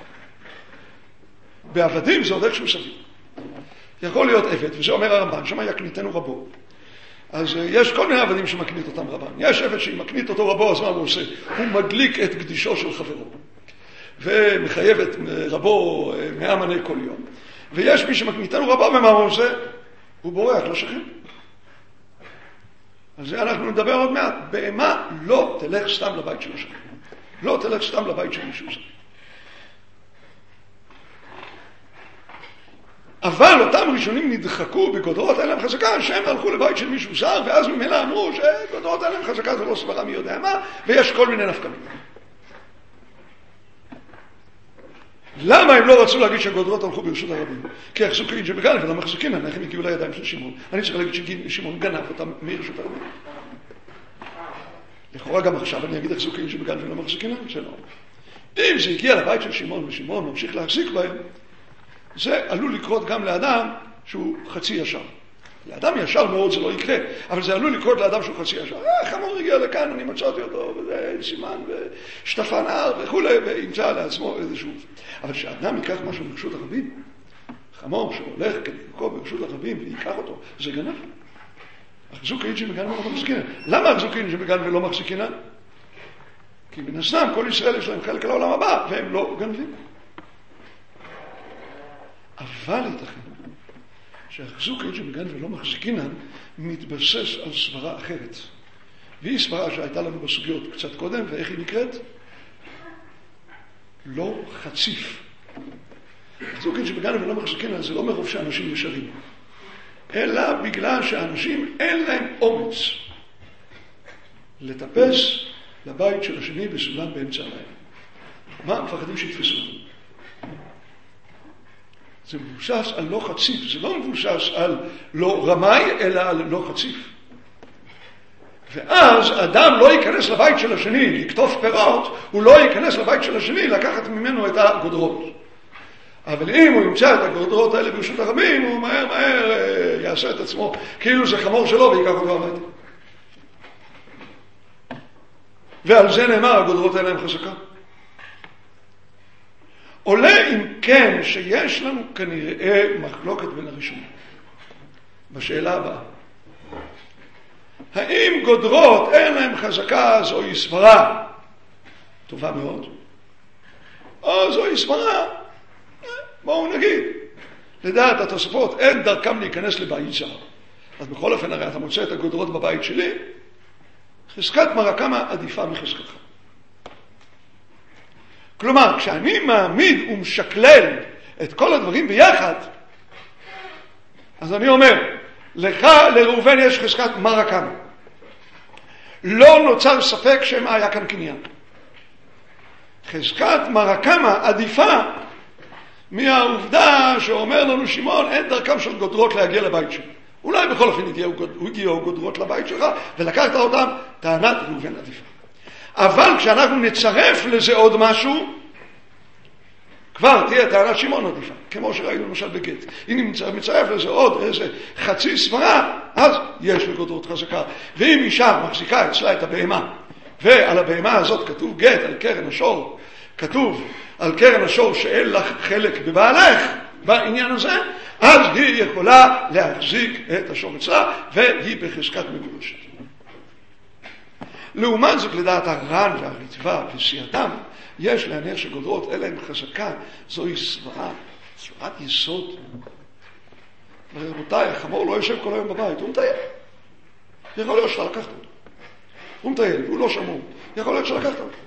בעבדים זה עוד איכשהו סביר. יכול להיות עבד, וזה אומר הרמב"ן, שמה יקניתנו רבו. אז יש כל מיני עבדים שמקנית אותם רבן. יש עבד שאם מקנית אותו רבו, אז מה הוא עושה? הוא מדליק את קדישו של חברו. ומחייב את רבו 100 מנה כל יום. ויש מי שמקניתנו רבו, ומה הוא עושה? הוא בורח לשכן. על זה אנחנו נדבר עוד מעט. בהמה לא תלך סתם לבית של השכן. לא תלך סתם לבית של מישהו זה. אבל אותם ראשונים נדחקו בגודרות אין להם חזקה, שהם הלכו לבית של מישהו זר, ואז ממילא אמרו שגודרות אין להם חזקה, זה לא סברה מי יודע מה, ויש כל מיני נפקמים. למה הם לא רצו להגיד שהגודרות הלכו ברשות הרבים? כי יחזו כאין שבגן ולא מחזיקינן, איך הם הגיעו לידיים של שמעון? אני צריך להגיד ששמעון גנב אותם מרשות הרבים. לכאורה גם עכשיו אני אגיד יחזו כאין שבגן ולא מחזיקינן, שלא. אם זה הגיע לבית של שמעון ושמעון ממשיך להחזיק בהם, זה עלול לקרות גם לאדם שהוא חצי ישר. לאדם ישר מאוד זה לא יקרה, אבל זה עלול לקרות לאדם שהוא חצי ישר. חמור הגיע לכאן, אני מצאתי אותו, וזה סימן, ושטפה נער וכו', וימצא לעצמו איזשהו. אבל שהאדם ייקח משהו ברשות הרבים, חמור שהולך כדרכו ברשות הרבים ויקח אותו, זה גנב. החזוק אין שבגן ולא מחזיקינן. למה החזוק אין שבגן ולא מחזיקינן? כי מן הסתם כל ישראל יש להם חלק לעולם הבא, והם לא גנבים. אבל ייתכן שהחזוק אין שבגן ולא מחזיקינן מתבסס על סברה אחרת. והיא סברה שהייתה לנו בסוגיות קצת קודם, ואיך היא נקראת? לא חציף. החזוק אין שבגן ולא מחזיקינן זה לא מרוב שאנשים ישרים, אלא בגלל שאנשים אין להם אומץ לטפס לבית של השני בסולם באמצע הלילה. מה? מפחדים שיתפסו אותם. זה מבוסס על לא חציף, זה לא מבוסס על לא רמאי, אלא על לא חציף. ואז אדם לא ייכנס לבית של השני לקטוף פירות, הוא לא ייכנס לבית של השני לקחת ממנו את הגודרות. אבל אם הוא ימצא את הגודרות האלה ברשות הרבים, הוא מהר יעשה את עצמו כאילו זה חמור שלו ויקח אותו הביתה. ועל זה נאמר, הגודרות האלה הם חזקה. עולה אם כן שיש לנו כנראה מחלוקת בין הראשונים. בשאלה הבאה. האם גודרות אין להם חזקה זוהי סברה טובה מאוד? או זוהי סברה, בואו נגיד, לדעת התוספות אין דרכם להיכנס לבית זר. אז בכל אופן הרי אתה מוצא את הגודרות בבית שלי, חזקת מרקמה עדיפה מחזקתך. כלומר, כשאני מעמיד ומשקלל את כל הדברים ביחד, אז אני אומר, לך לראובן יש חזקת מרקמה. לא נוצר ספק שמה היה כאן קניין. חזקת מרקמה עדיפה מהעובדה שאומר לנו שמעון, אין דרכם של גודרות להגיע לבית שלי. אולי בכל אופן הגיעו גודרות לבית שלך ולקחת אותם, טענת ראובן עדיפה. אבל כשאנחנו נצרף לזה עוד משהו, כבר תהיה טענת שמעון עדיפה, כמו שראינו למשל בגט. אם מצרף לזה עוד איזה חצי סברה, אז יש לגודרות חזקה. ואם אישה מחזיקה אצלה את הבהמה, ועל הבהמה הזאת כתוב גט על קרן השור, כתוב על קרן השור שאין לך חלק בבעלך, בעניין הזה, אז היא יכולה להחזיק את השור אצלה, והיא בחזקת מגורשת. לעומת זאת, לדעת הר"ן והרצפה וסייעתם, יש להניח שגודרות אלה הם חזקה, זוהי סברה, סברת יסוד. רבותיי, החמור לא יושב כל היום בבית, הוא מטייל. יכול להיות שאתה לקחת אותו. הוא מטייל, הוא לא שמור. יכול להיות שלקחת אותו.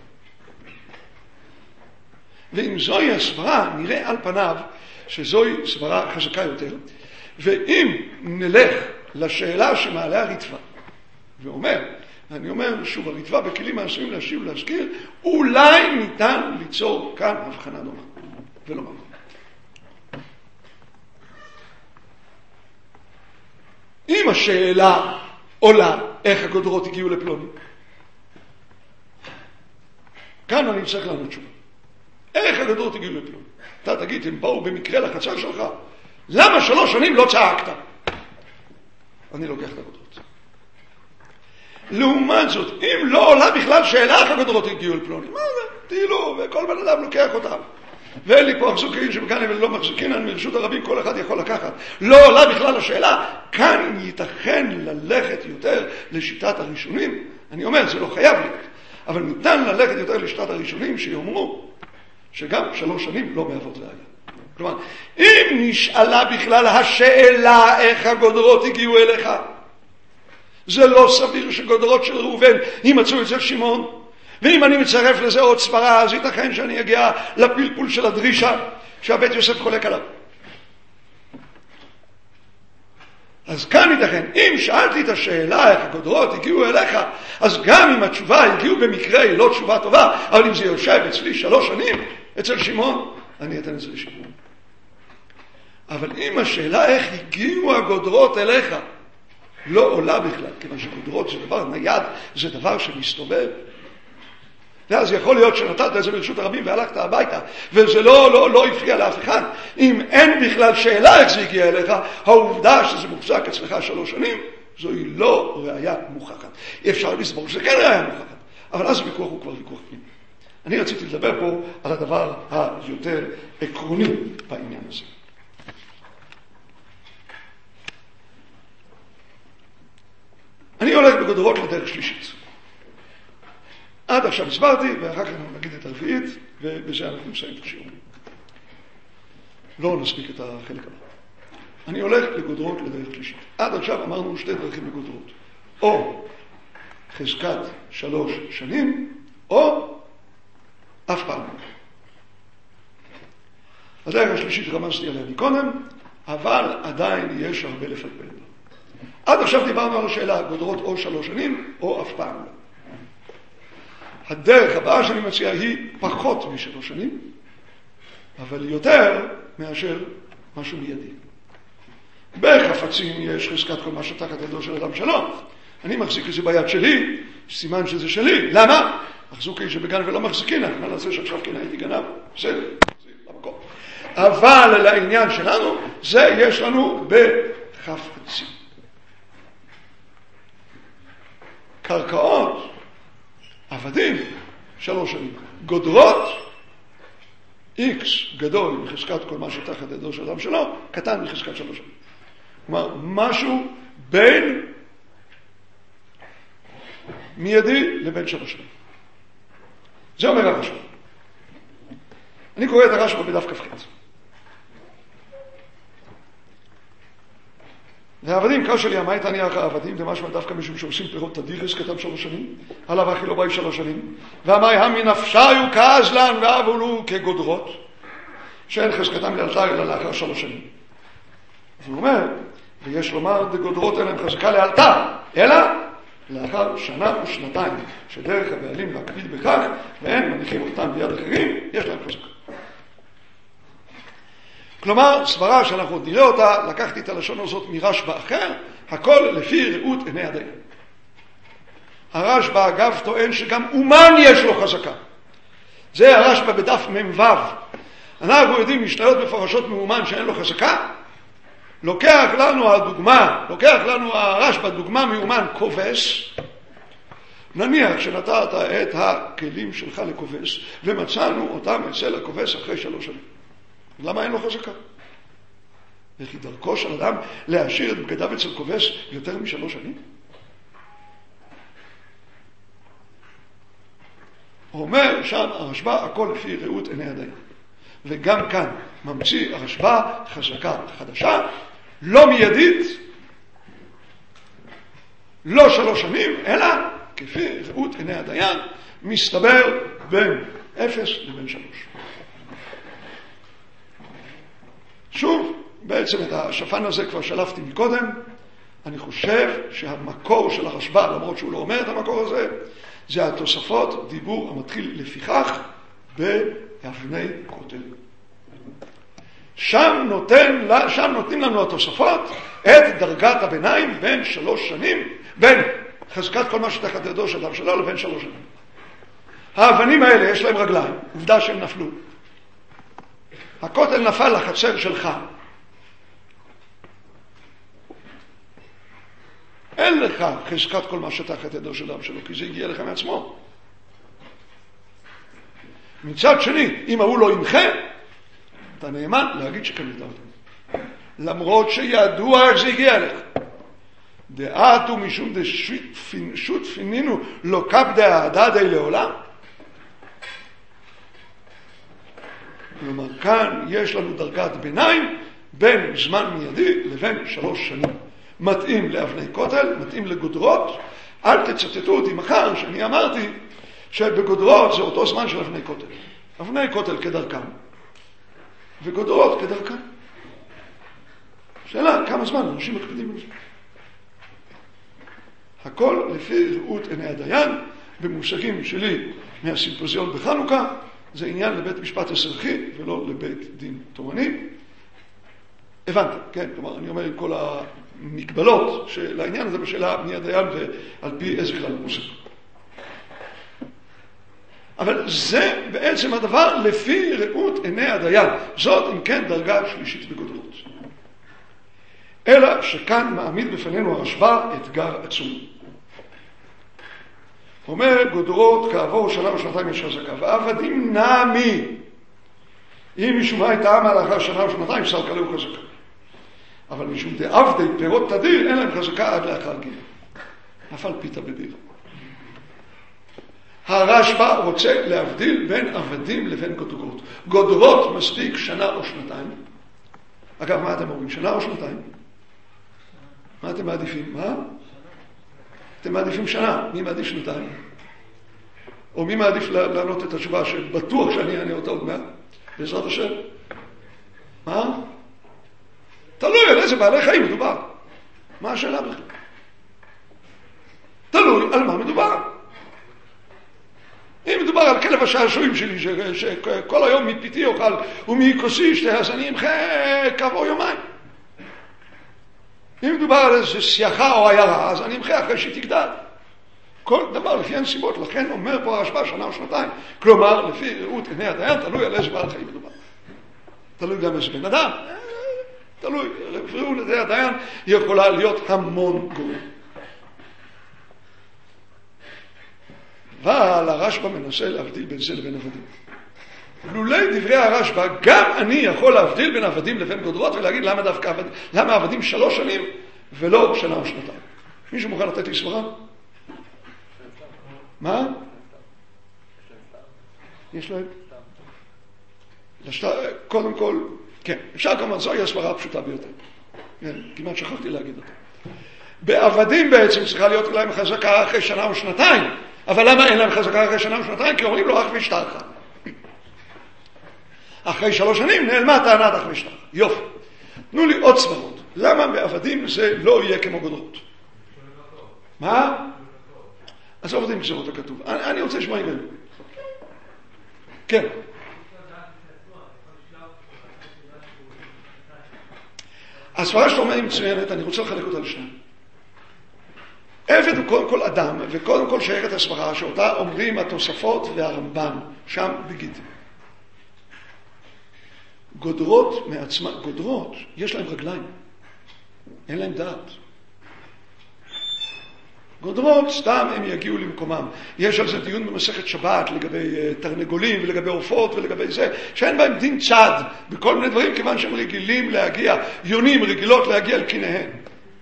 ואם זוהי הסברה, נראה על פניו שזוהי סברה חזקה יותר. ואם נלך לשאלה שמעלה הרצפה, ואומר, אני אומר שוב, הרצפה בכלים העשויים להשיב ולהזכיר, אולי ניתן ליצור כאן הבחנה דומה, ולא מה. אם השאלה עולה איך הגודרות הגיעו לפלוני, כאן אני צריך לענות תשובה. איך הגודרות הגיעו לפלוני? אתה תגיד, הם באו במקרה לחצר שלך, למה 3 שנים לא צעקת? אני לוקח את הגודרות. לעומת זאת, אם לא עולה בכלל שאלה איך הגודרות הגיעו לפלוני, מה זה? תהילו, וכל בן אדם לוקח אותם. ואין לי פה מחזוקין שבכאן ולא מחזוקין, מרשות הרבים כל אחד יכול לקחת. לא עולה בכלל השאלה, כאן ייתכן ללכת יותר לשיטת הראשונים. אני אומר, זה לא חייב להיות, אבל ניתן ללכת יותר לשיטת הראשונים שיאמרו שגם 3 שנים לא מהוות ראיה. כלומר, אם נשאלה בכלל השאלה איך הגודרות הגיעו אליך, זה לא סביר שגודרות של ראובן יימצאו אצל שמעון. ואם אני מצרף לזה עוד סברה, אז ייתכן שאני אגיע לפלפול של הדרישה שהבית יוסף חולק עליו. אז כאן ייתכן, אם שאלתי את השאלה איך הגודרות הגיעו אליך, אז גם אם התשובה הגיעו במקרה היא לא תשובה טובה, אבל אם זה יושב אצלי 3 שנים אצל שמעון, אני אתן את זה לשמעון. אבל אם השאלה איך הגיעו הגודרות אליך לא עולה בכלל, כיוון שגודרות זה דבר נייד, זה דבר שמסתובב, ואז יכול להיות שנתת את זה ברשות הרבים והלכת הביתה, וזה לא הפריע לאף אחד. אם אין בכלל שאלה איך זה הגיע אליך, העובדה שזה מוחזק אצלך 3 שנים, זוהי לא ראיה מוכחת. אפשר לסבור שזה כן ראיה מוכחת, אבל אז הוויכוח הוא כבר ויכוח פנימי. אני רציתי לדבר פה על הדבר היותר עקרוני בעניין הזה. אני הולך בגודרות לדרך שלישית. עד עכשיו הסברתי, ואחר כך אנחנו נגיד את הרביעית, ובזה אנחנו נסיים את השיעור. לא נספיק את החלק הבא. אני הולך לגודרות לדרך שלישית. עד עכשיו אמרנו 2 דרכים לגודרות. או חזקת 3 שנים, או אף פעם. הדרך השלישית רמזתי עליה מקודם, אבל עדיין יש הרבה לפלפל בה. עד עכשיו דיברנו על השאלה, גודרות או 3 שנים, או אף פעם. הדרך הבאה שאני מציע היא פחות מ3 שנים, אבל יותר מאשר משהו מיידי. בחפצים יש חזקת כל מה שתחת ידו של אדם שלום. אני מחזיק את זה ביד שלי, סימן שזה שלי. למה? מחזוק איש שבגן ולא מחזיקין, מה נעשה שעכשיו כן הייתי גנב? בסדר, זה במקום. אבל לעניין שלנו, זה יש לנו בחפצים. קרקעות, עבדים, 3 שנים. גודרות, X גדול מחזקת כל מה שתחת ידו של אדם שלו, קטן מחזקת 3 שנים. כלומר, משהו בין מיידי לבין 3 שנים. זה אומר הרשב"א. אני קורא את הרשב"א בדף כ"ח. והעבדים קרא שלי, מה הייתה ניח העבדים? זה משמע דווקא משום שעושים פירות תדירס, כתב 3 שנים, עליו אחי לא באי 3 שנים, ואמרי המי נפשיו כעזלן ואבולו כגודרות, שאין חזקתם לאלתר אלא לאחר 3 שנים. אז הוא אומר, ויש לומר דגודרות אין להם חזקה לאלתר, אלא לאחר 1 ו2 שנתיים, שדרך הבעלים להקפיד בכך, ואין מניחים אותם ביד אחרים, יש להם חזקה. כלומר, סברה שאנחנו עוד נראה אותה, לקחתי את הלשון הזאת מרשב"א אחר, הכל לפי ראות עיני הדיין. הרשב"א אגב טוען שגם אומן יש לו חזקה. זה הרשב"א בדף מ"ו. אנחנו יודעים משניות מפורשות מאומן שאין לו חזקה. לוקח לנו הרשב"א דוגמה מאומן כובש. נניח שנתת את הכלים שלך לכובש, ומצאנו אותם אצל הכובש אחרי 3 שנים. למה אין לו חזקה? וכי דרכו של אדם להשאיר את בגדיו אצל כובש יותר מ3 שנים? הוא אומר שם הרשב"א הכל לפי ראות עיני הדיין. וגם כאן ממציא הרשב"א חזקה חדשה, לא מיידית, לא 3 שנים, אלא כפי ראות עיני הדיין, מסתבר בין 0 לבין 3. שוב, בעצם את השפן הזה כבר שלפתי מקודם. אני חושב שהמקור של הרשב"א, למרות שהוא לא אומר את המקור הזה, זה התוספות, דיבור המתחיל לפיכך באבני כותל. שם נותנים לנו התוספות את דרגת הביניים בין 3 שנים, בין חזקת כל מה שתחת ידו של אדם שלו לבין 3 שנים. האבנים האלה יש להם רגליים, עובדה שהם נפלו. הכותל נפל לחצר שלך. אין לך חזקת כל מה שתחת ידו של אדם שלו, כי זה הגיע לך מעצמו. מצד שני, אם הוא לא ימחה, אתה נאמן להגיד שקנית אותו. למרות שידוע איך זה הגיע לך. דעת ומשום דשות פינינו לא קפדה הדדי לעולם. כלומר, כאן יש לנו דרגת ביניים בין זמן מיידי לבין 3 שנים. מתאים לאבני כותל, מתאים לגודרות. אל תצטטו אותי מחר שאני אמרתי שבגודרות זה אותו זמן של אבני כותל. אבני כותל כדרכם וגודרות כדרכם. שאלה, כמה זמן אנשים מקפידים על זה? הכל לפי ראות עיני הדיין, במושגים שלי מהסימפוזיון בחנוכה, זה עניין לבית משפט אזרחי ולא לבית דין תורני. הבנתם, כן? כלומר, אני אומר עם כל המגבלות של העניין הזה בשאלה מי הדיין ועל פי איזה כלל מושג. אבל זה בעצם הדבר לפי ראות עיני הדיין. זאת אם כן דרגה שלישית בגודרות. אלא שכאן מעמיד בפנינו הרשב"א אתגר עצום. אומר גודרות כעבור 1 ו2 שנתיים יש חזקה, ועבדים נעמי. אם משום מה הייתה עמה לאחר 1 ו2 שנתיים סלקה לו חזקה. אבל משום דעבדי פירות תדיר אין להם חזקה עד לאחר גיל. נפל פיתה בדיר. הרשב"א רוצה להבדיל בין עבדים לבין גודרות. גודרות מספיק 1 או 2. אגב, מה אתם אומרים? 1 או 2? מה אתם מעדיפים? מה? אתם מעדיפים 1. מי מעדיף 2? או מי מעדיף לענות את התשובה שבטוח שאני אענה אותה עוד מעט? בעזרת השם. מה? תלוי על איזה בעלי חיים מדובר. מה השאלה בכלל? תלוי על מה מדובר. אם מדובר על כלב השעשועים שלי, שכל היום מפיתי אוכל ומכוסי ישתה, אז אני אמחה כעבור יומיים. אם מדובר על איזה סייחה או עיירה, אז אני אמחה אחרי שהיא תגדל. כל דבר לפי הנסיבות, לכן אומר פה הרשב"א 1 או 2. כלומר, לפי ראות עיני הדיין, תלוי על איזה בעל חיים מדובר. תלוי גם איזה בן אדם, תלוי, רפואו לידי הדיין, היא יכולה להיות המון גורם. אבל הרשב"א מנסה להבדיל בין זה לבין עבדים. לולי דברי הרשב"א, גם אני יכול להבדיל בין עבדים לבין גודרות ולהגיד למה דווקא עבדים, למה עבדים 3 שנים ולא שנה או שנתיים. מישהו מוכן לתת לי סברה? מה? יש להם? קודם כל, כן, אפשר כמובן, זוהי הסברה הפשוטה ביותר. כמעט שכחתי להגיד אותה. בעבדים בעצם צריכה להיות להם חזקה אחרי שנה או שנתיים, אבל למה אין להם חזקה אחרי שנה או שנתיים? כי אומרים לו אח ואשתך. אחרי 3 שנים נעלמה טענת אח ואשתך. יופי. תנו לי עוד סברות. למה בעבדים זה לא יהיה כמו גודרות? מה? אז עובדים גזירות הכתוב. אני רוצה לשמוע ממנו. כן. הסברה שאתה אומר היא מצוינת, אני רוצה לחלק אותה לשניים. עבד הוא קודם כל אדם, וקודם כל שייכת הסברה שאותה אומרים התוספות והרמב"ן, שם בגיטים. גודרות מעצמה, גודרות, יש להם רגליים, אין להם דעת. גודרות, סתם הם יגיעו למקומם. יש על זה דיון במסכת שבת לגבי תרנגולים ולגבי עופות ולגבי זה, שאין בהם דין צד בכל מיני דברים, כיוון שהם רגילים להגיע, יונים רגילות להגיע אל קיניהן.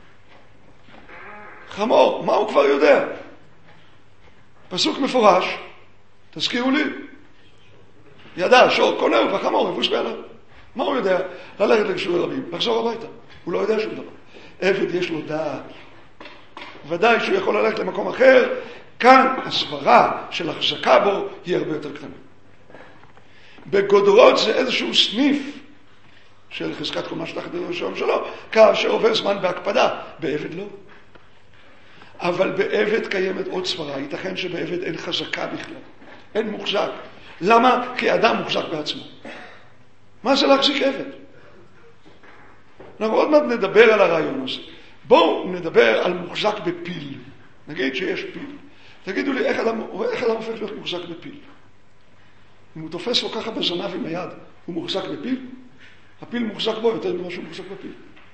חמור, מה הוא כבר יודע? פסוק מפורש, תזכירו לי. ידע, שור, קונהו וחמור, יבוש בעליו. מה הוא יודע? ללכת לגישורי רבים, לחזור הביתה. הוא לא יודע שום דבר. עבד יש לו דעת. ודאי שהוא יכול ללכת למקום אחר, כאן הסברה של החזקה בו היא הרבה יותר קטנה. בגודרות זה איזשהו סניף של חזקת קומה שתחת הראשון שלו, כאשר עובר זמן בהקפדה, בעבד לא. אבל בעבד קיימת עוד סברה, ייתכן שבעבד אין חזקה בכלל, אין מוחזק. למה? כי אדם מוחזק בעצמו. מה זה להחזיק עבד? אנחנו עוד מעט נדבר על הרעיון הזה. בואו נדבר על מוחזק בפיל. נגיד שיש פיל. תגידו לי, איך אדם הופך להיות מוחזק בפיל? אם הוא תופס לו ככה בזנב עם היד, הוא מוחזק בפיל? הפיל מוחזק בו יותר ממה שהוא מוחזק בפיל.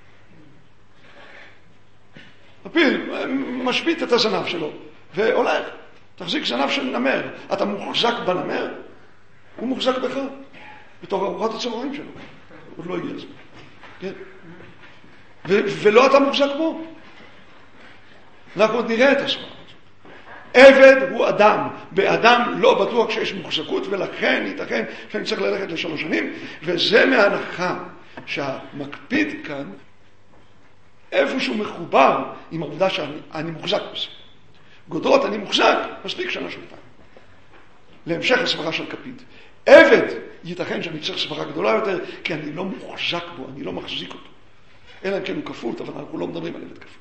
הפיל משבית את הזנב שלו והולך. תחזיק זנב של נמר. אתה מוחזק בנמר? הוא מוחזק בך. בתור ארוחת הצהריים שלו. עוד לא הגיע הזמן. כן? ולא אתה מוחזק בו. אנחנו עוד נראה את הסברה. עבד הוא אדם. באדם לא בטוח שיש מוחזקות, ולכן ייתכן שאני צריך ללכת ל3 שנים, וזה מההנחה שהמקפיד כאן, איפשהו מחובר עם העובדה שאני מוחזק בזה. גודרות אני מוחזק, מספיק שנה שנתיים. להמשך הסברה של קפיד. עבד ייתכן שאני צריך סברה גדולה יותר, כי אני לא מוחזק בו, אני לא מחזיק אותו. אלא אם כן הוא כפות, אבל אנחנו לא מדברים על עבד כפות.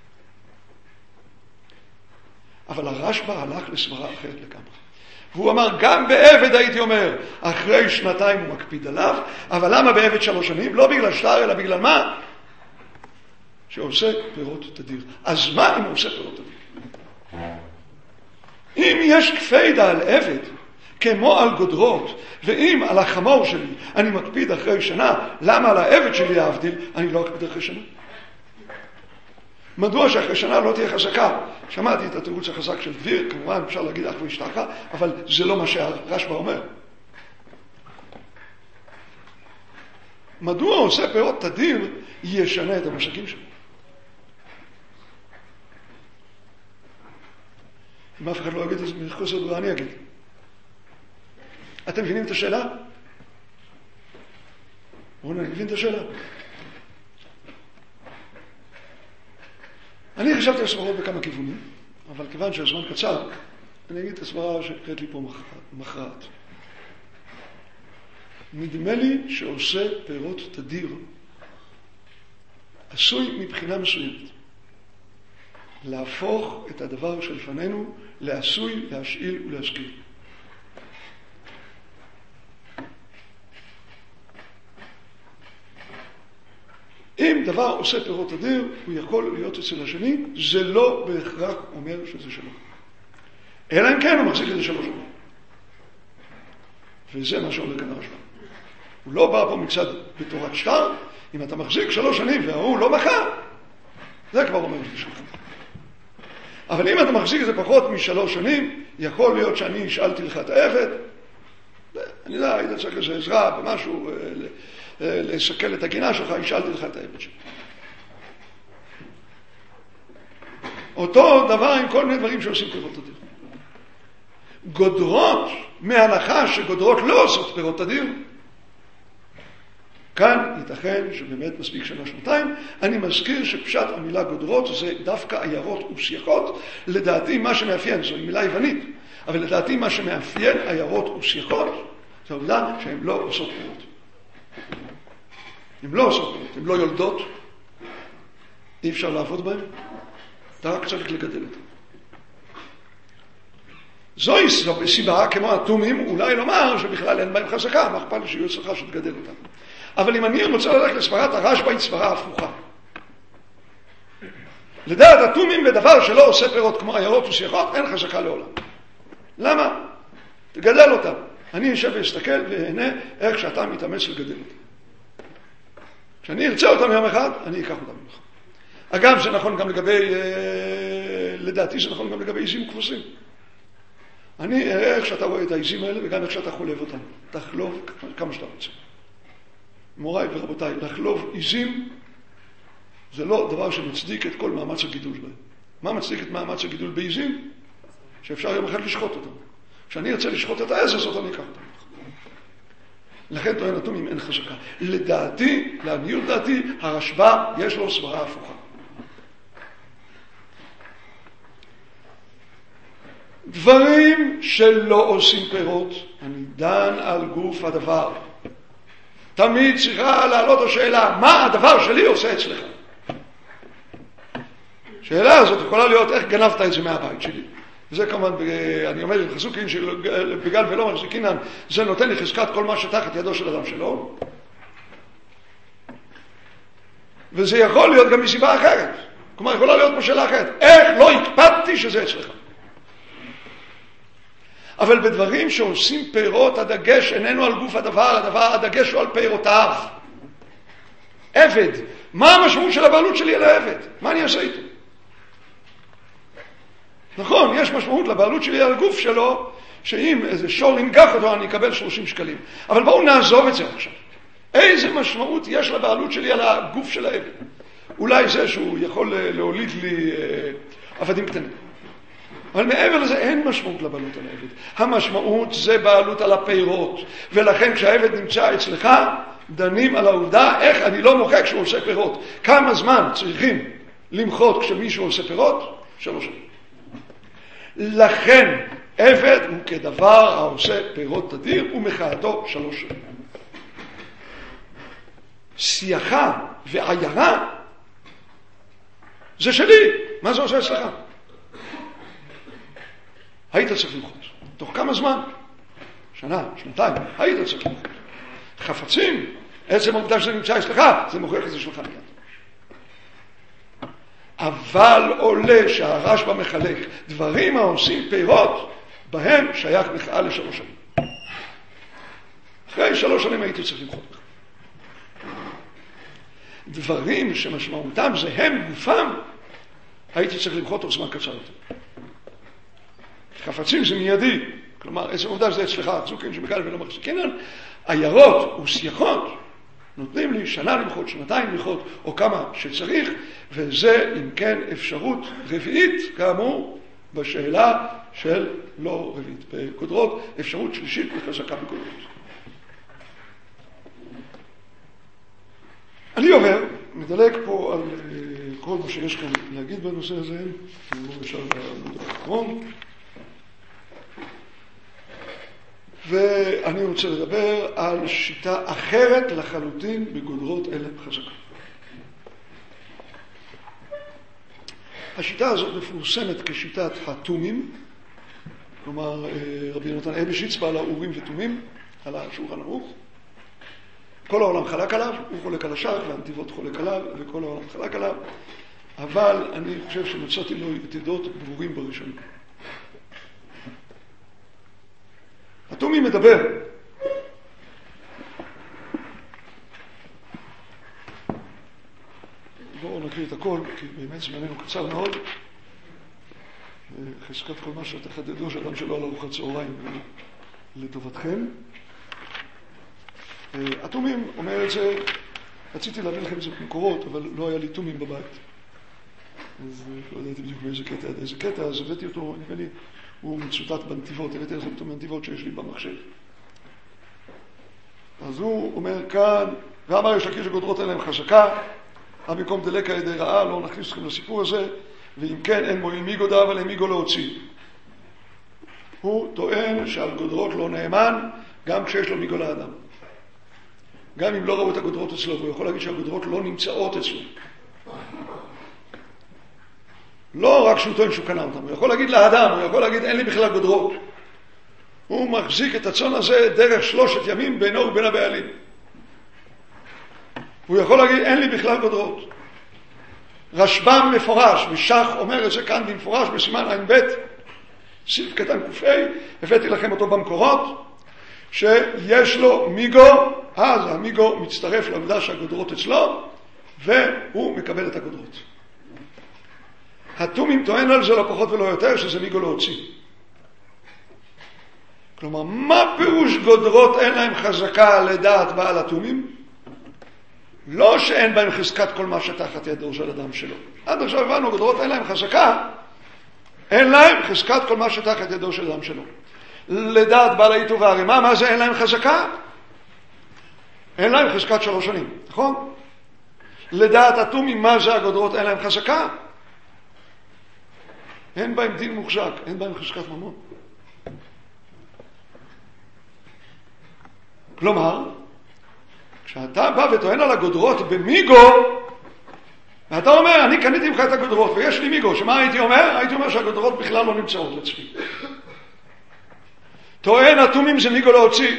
אבל הרשב"א הלך לסברה אחרת לגמרי. והוא אמר, גם בעבד הייתי אומר, אחרי 2 הוא מקפיד עליו, אבל למה בעבד 3 שנים? לא בגלל שטר, אלא בגלל מה? שעושה פירות תדיר. אז מה אם הוא עושה פירות תדיר? אם יש קפידה על עבד, כמו על גודרות, ואם על החמור שלי אני מקפיד אחרי שנה, למה על העבד שלי להבדיל, אני לא אקפיד אחרי שנה? מדוע שאחרי שנה לא תהיה חזקה? שמעתי את התירוץ החזק של דביר, כמובן אפשר להגיד אח ואשתך, אבל זה לא מה שהרשב"א אומר. מדוע עושה פירות תדיר ישנה את המשקים שלו? אם אף אחד לא יגיד את זה מחוסר ברירה, אני אגיד. אתם מבינים את השאלה? בואו נבין את השאלה. אני חשבתי על סברות בכמה כיוונים, אבל כיוון שהזמן קצר, אני אגיד את הסברה שקראת לי פה מכרעת. נדמה לי שעושה פירות תדיר, עשוי מבחינה מסוימת, להפוך את הדבר שלפנינו לעשוי, להשאיל ולהשכיל. אם דבר עושה פירות תדיר, הוא יכול להיות אצל השני, זה לא בהכרח אומר שזה שלו. אלא אם כן הוא מחזיק את זה 3 שנים. וזה מה שאומר כאן הרשב"א. הוא לא בא פה מצד בתורת שטר, אם אתה מחזיק 3 שנים והוא לא מכר, זה כבר אומר בשבילך. אבל אם אתה מחזיק את זה פחות מ3 שנים, יכול להיות שאני השאלתי לך את העבד, אני יודע, היית צריך איזו עזרה במשהו, לסכל את הגינה שלך, השאלתי לך את העבד שלי. אותו דבר עם כל מיני דברים שעושים פירות תדיר. גודרות, מהנחה שגודרות לא עושות פירות תדיר, כאן ייתכן שבאמת מספיק 1-2. אני מזכיר שפשט המילה גודרות זה דווקא עיירות וסייחות. לדעתי מה שמאפיין, זו מילה יוונית, אבל לדעתי מה שמאפיין עיירות וסייחות, זה העובדה שהן לא עושות פירות. הן לא עושות פירות, הן לא יולדות, אי אפשר לעבוד בהן, אתה רק צריך לגדל אותן. זוהי סיבה, כמו התומים, אולי לומר שבכלל אין בהם חזקה, מה אכפת לי שיהיו אצלך שתגדל אותם. אבל אם אני רוצה ללכת לסברת הרשב"א, היא סברה הפוכה. לדעת התומים בדבר שלא עושה פירות כמו עיירות וסייחות, אין חזקה לעולם. למה? תגדל אותם. אני אשב ואסתכל והנה איך שאתה מתאמץ לגדל אותם. כשאני ארצה אותם יום אחד, אני אקח אותם ממך. אגב, זה נכון גם לגבי, לדעתי זה נכון גם לגבי עיזים כבוסים. אני אראה איך שאתה רואה את העיזים האלה וגם איך שאתה חולב אותם. תחלוב כמה שאתה רוצה. מוריי ורבותיי, לחלוב עיזים זה לא דבר שמצדיק את כל מאמץ הגידול בהם. מה מצדיק את מאמץ הגידול בעיזים? שאפשר יום אחד לשחוט אותם. כשאני ארצה לשחוט את העז הזאת, אני אקח אותם. לכן טוען התומים אין חזקה. לדעתי, לעניות דעתי, הרשב"א יש לו סברה הפוכה. דברים שלא עושים פירות, אני דן על גוף הדבר. תמיד צריכה לעלות השאלה, מה הדבר שלי עושה אצלך? השאלה הזאת יכולה להיות, איך גנבת את זה מהבית שלי? וזה כמובן, אני אומר, עם חזוקין שבגל ולא מחזיקינן, זה נותן לי חזקת כל מה שתחת ידו של אדם שלו. וזה יכול להיות גם מסיבה אחרת. כלומר, יכולה להיות פה שאלה אחרת. איך לא הקפדתי שזה אצלך? אבל בדברים שעושים פירות, הדגש איננו על גוף הדבר, הדגש הוא על פירותיו. עבד, מה המשמעות של הבעלות שלי על העבד? מה אני אעשה איתו? נכון, יש משמעות לבעלות שלי על הגוף שלו, שאם איזה שור ינגח אותו אני אקבל 30 שקלים. אבל בואו נעזוב את זה עכשיו. איזה משמעות יש לבעלות שלי על הגוף של העבד? אולי זה שהוא יכול להוליד לי עבדים קטנים. אבל מעבר לזה אין משמעות לבעלות על העבד. המשמעות זה בעלות על הפירות. ולכן כשהעבד נמצא אצלך, דנים על העובדה איך אני לא מוחק כשהוא עושה פירות. כמה זמן צריכים למחות כשמישהו עושה פירות? 3 שנים. לכן עבד הוא כדבר העושה פירות תדיר ומחאתו 3 שנים. סייחה ועיירה זה שלי. מה זה עושה אצלך? היית צריך למחות. תוך כמה זמן? 1-2 שנה, היית צריך למחות. חפצים, עצם העובדה שזה נמצא אצלך, זה מוכיח את זה שלך מיד. אבל עולה שהרשב"א מחלק דברים העושים פירות, בהם שייך מחאה ל3 שנים. אחרי 3 שנים הייתי צריך למחות לך. דברים שמשמעותם זה הם גופם, הייתי צריך למחות תוך זמן קצר יותר. חפצים זה מיידי, כלומר עצם העובדה שזה אצלך, חזוקין שבגל ולא מחזיקינן, עיירות וסייחות נותנים לי 1 שנה למחות, 2 למחות, או כמה שצריך, וזה אם כן אפשרות רביעית, כאמור, בשאלה של לא רביעית. בגודרות, אפשרות שלישית לחזקה בגודרות. אני עובר, מדלג פה על כל מה שיש כאן להגיד בנושא הזה, נעבור ישר לעמוד האחרון. ואני רוצה לדבר על שיטה אחרת לחלוטין בגודרות אלה חזקה. השיטה הזאת מפורסמת כשיטת התומים, כלומר רבי נתן אייבשיץ בעל האורים ותומים, על השולחן ערוך. כל העולם חלק עליו, הוא חולק על השאר, והנתיבות חולק עליו, וכל העולם חלק עליו, אבל אני חושב שמצאתי לו יתדות ברורים בראשונים. התומי מדבר נקריא את הכל, כי באמת זמננו קצר מאוד. חזקת כל מה שתחדדו שאדם שלא על ארוחת צהריים לטובתכם. התומים אומר את זה, רציתי להביא לכם את זה במקורות, אבל לא היה לי תומים בבית. אז לא ידעתי בדיוק מאיזה קטע עד איזה קטע, אז הבאתי אותו, נראה לי, הוא מצוטט בנתיבות, הבאתי לכם אותו בנתיבות שיש לי במחשב. אז הוא אומר כאן, ואמר יש לקיש הגודרות אין להם חזקה, במקום דלקה ידי רעה, לא נכניס אתכם לסיפור הזה, ואם כן אין מועיל מי גודה, אבל אין מי גו להוציא. הוא טוען שעל גודרות לא נאמן, גם כשיש לו מי גו לאדם. גם אם לא ראו את הגודרות אצלו, הוא יכול להגיד שהגודרות לא נמצאות אצלו. לא רק שהוא טוען שהוא קנה אותם, הוא יכול להגיד לאדם, הוא יכול להגיד אין לי בכלל גודרות. הוא מחזיק את הצאן הזה דרך 3 ימים בינו ובין הבעלים. הוא יכול להגיד אין לי בכלל גודרות. רשב"ם מפורש, משך אומר את זה כאן במפורש בסימן עין ב' סעיף קטן ק"ה, הבאתי לכם אותו במקורות, שיש לו מיגו, אז המיגו מצטרף לעובדה שהגודרות אצלו, והוא מקבל את הגודרות. התומים טוען על זה לא פחות ולא יותר, שזה מיגו להוציא. כלומר, מה פירוש גודרות אין להם חזקה לדעת בעל התומים? לא שאין בהם חזקת כל מה שתחת ידו של אדם שלו. עד עכשיו הבנו, גודרות אין להם חזקה, אין להם חזקת כל מה שתחת ידו של אדם שלו. לדעת בעל העיטור והרימה, מה זה אין להם חזקה? אין להם חזקת 3 שנים, נכון? לדעת התומים, מה זה הגודרות אין להם חזקה? אין בהם דין מוחזק, אין בהם חזקת ממון. כלומר, כשאתה בא וטוען על הגודרות במיגו, ואתה אומר, אני קניתי ממך את הגודרות ויש לי מיגו, שמה הייתי אומר? הייתי אומר שהגודרות בכלל לא נמצאות אצלי. טוען התומים זה מיגו להוציא.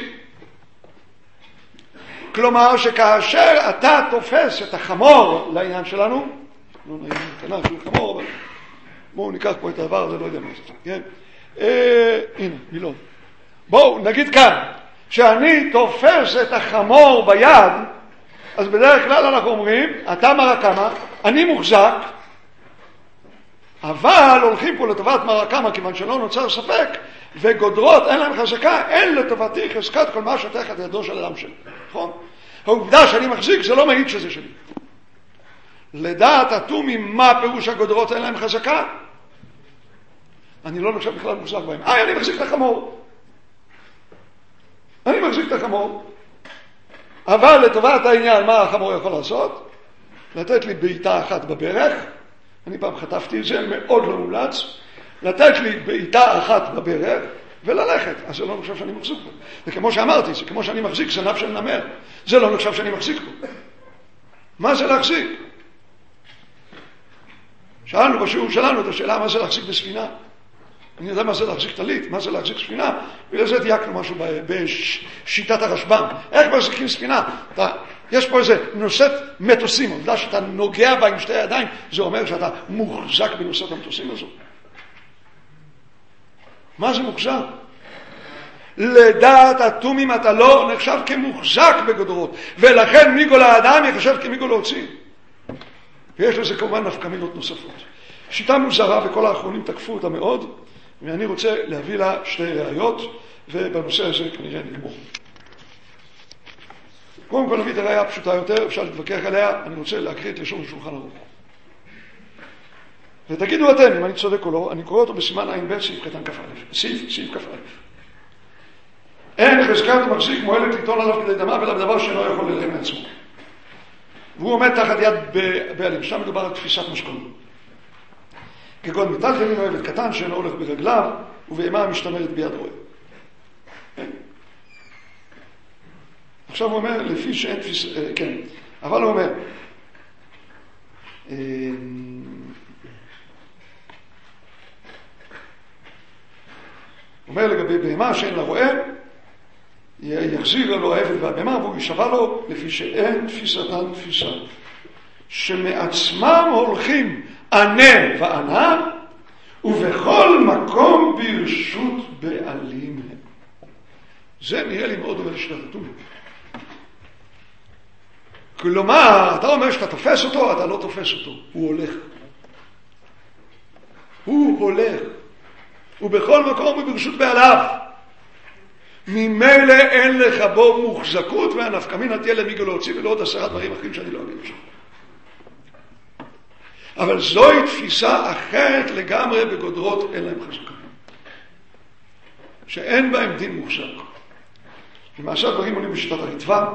כלומר שכאשר אתה תופס את החמור לעניין שלנו, לא נעים קטנה של חמור, אבל בואו ניקח פה את העבר הזה, לא יודע מה זה, כן? הנה, מילון. בואו נגיד כאן, שאני תופס את החמור ביד, אז בדרך כלל אנחנו אומרים, אתה מרקמה, אני מוחזק, אבל הולכים פה לטובת מרקמה, כיוון שלא נוצר ספק, וגודרות אין להם חזקה, אין לטובתי חזקת כל מה שתחת ידו של אדם שלי. נכון? העובדה שאני מחזיק זה לא מעיד שזה שלי. לדעת התומים מה פירוש הגודרות אין להם חזקה? אני לא נחשב בכלל מוחזק בהם. אני מחזיק את החמור. אני מחזיק את החמור. אבל לטובת העניין, מה החמור יכול לעשות? לתת לי בעיטה אחת בברך. אני פעם חטפתי את זה, מאוד לא מומלץ. לתת לי בעיטה אחת בברך וללכת. אז זה לא נחשב שאני מחזיק בו. וכמו שאמרתי, זה כמו שאני מחזיק זנב של נמר. זה לא נחשב שאני מחזיק בו. מה זה להחזיק? שאלנו בשיעור שלנו את השאלה מה זה להחזיק בספינה. אני יודע מה זה להחזיק טלית, מה זה להחזיק ספינה, ולזה דייקנו משהו בשיטת הרשב"ם. איך מחזיקים ספינה? יש פה איזה נושאת מטוסים, עובדה שאתה נוגע בה עם 2 ידיים, זה אומר שאתה מוחזק בנושאת המטוסים הזו. מה זה מוחזק? לדעת התומים אתה לא נחשב כמוחזק בגודרות, ולכן מיגו לאדם יחשב כמיגו להוציא. ויש לזה כמובן נפקמינות נוספות. שיטה מוזרה וכל האחרונים תקפו אותה מאוד, ואני רוצה להביא לה 2 ראיות, ובנושא הזה כנראה נגמור. קודם כל נביא את הראיה הפשוטה יותר, אפשר להתווכח עליה, אני רוצה להקריא את לשון שולחן ערוך. ותגידו אתם, אם אני צודק או לא, אני קורא אותו בסימן עין ב' סעיף קטן כ"א. סעיף כ"א. אין חזקת המחזיק מועלת לטעון עליו כדי דמה, אלא בדבר שאינו יכול ללהם מעצמו. והוא עומד תחת יד בעלים, שם מדובר על תפיסת משכון. כגון מטלטל מן אוהבת קטן שאינו הולך ברגליו, ובהמה המשתמרת ביד רועה. עכשיו הוא אומר, לפי שאין תפיסה, כן, אבל הוא אומר, אומר לגבי בהמה שאין לה רועה, יחזיר לו העבד והבהמה והוא ישבע לו לפי שאין תפיסתן תפיסה. שמעצמם הולכים ענה וענה, ובכל מקום ברשות בעלים הם. זה נראה לי מאוד דומה לשיטת התומים. כלומר, אתה אומר שאתה תופס אותו, אתה לא תופס אותו, הוא הולך. הוא הולך. ובכל מקום הוא ברשות בעליו. ממילא אין לך בו מוחזקות, והנפקא מינה תהיה למיגו להוציא ולעוד 10 דברים אחרים שאני לא אגיד עכשיו. אבל זוהי תפיסה אחרת לגמרי בגודרות, אין להם חזקה. שאין בהם דין מוחזק. למעשה הדברים עולים בשיטת הרטב"א,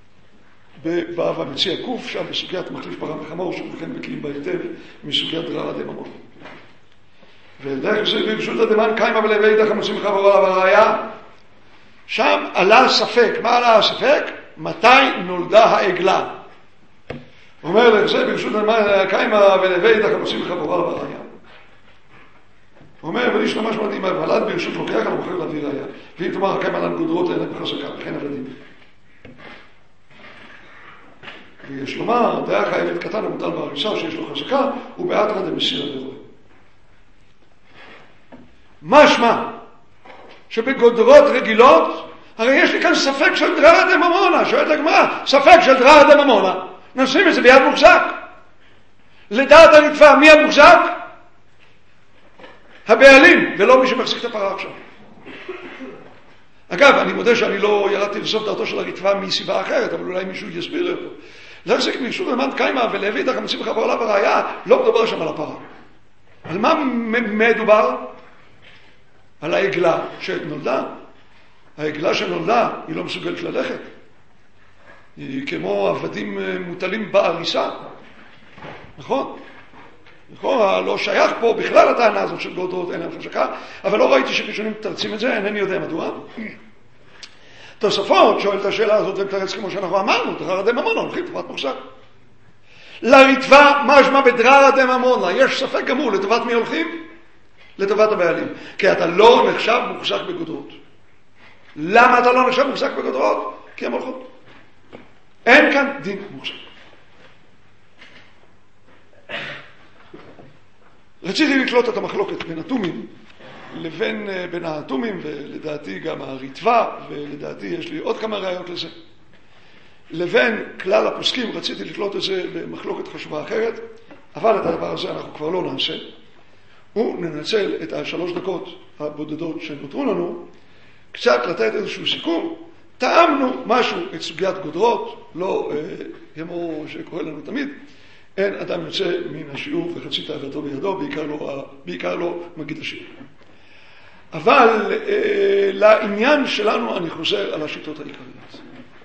במציע קוף, שם בסוגיית מחליף פרה וחמור, שכן בקיאים בהיטב מסוגיית דרר עדי ממון. ודרך זה ברשות הדמן קיימה ולבי איתך המוצאים חברו עליו הראיה, שם עלה ספק. מה עלה הספק? מתי נולדה העגלה? אומר לך זה ברשות הדמן קיימה ולבי איתך המוצאים חברו עליו הראיה. אומר, ולי שלמש מדהים, אבל ברשות לוקח, אני מוכר להביא ראיה. ואם תאמר, קיימה לנו גודרות, אין להם בחזקה, וכן עבדים. ויש לומר, דרך העבד קטן המוטל בהריסה שיש לו חזקה, הוא באתרא דמסירא דרועה. משמע, שבגודרות רגילות, הרי יש לי כאן ספק של דרר דממונא, שואלת הגמרא, ספק של דרר דממונא, נשים את זה ביד מוחזק. לדעת הרטב"א, מי המוחזק? הבעלים, ולא מי שמחזיק את הפרה עכשיו. אגב, אני מודה שאני לא ירדתי לסוף דעתו של הרטב"א מסיבה אחרת, אבל אולי מישהו יסביר לי אותו. להחזיק ברשות הדמן קיימה ולהביא איתך המוצאים חברו עליו הראיה, לא מדובר שם על הפרה. על מה מדובר? על העגלה שנולדה. העגלה שנולדה היא לא מסוגלת ללכת. היא כמו עבדים מוטלים בעריסה. נכון? לכאורה לא שייך פה בכלל הטענה הזאת של גודרות אין להם חזקה, אבל לא ראיתי שראשונים תרצים את זה, אינני יודע מדוע. תוספות שואל את השאלה הזאת ומתרץ כמו שאנחנו אמרנו, דרר דממונא, הולכים לטובת מוחזק. לרטב"א משמע בדרר דממונא, יש ספק גמור, לטובת מי הולכים? לטובת הבעלים. כי אתה לא נחשב מוחזק בגודרות. למה אתה לא נחשב מוחזק בגודרות? כי הם הולכות. אין כאן דין מוחזק. רציתי לקלוט את המחלוקת בין התומים בין התומים, ולדעתי גם הרטב"א, ולדעתי יש לי עוד כמה ראיות לזה, לבין כלל הפוסקים. רציתי לקלוט את זה במחלוקת חשובה אחרת, אבל את הדבר הזה אנחנו כבר לא נעשה. וננצל את 3 דקות הבודדות שנותרו לנו, קצת לתת איזשהו סיכום. טעמנו משהו את סוגיית גודרות, לא כמו שקורה לנו תמיד, אין אדם יוצא מן השיעור וחצי תאוותו בידו, בעיקר לא מגיד השיעור. אבל לעניין שלנו אני חוזר על השיטות העיקריות.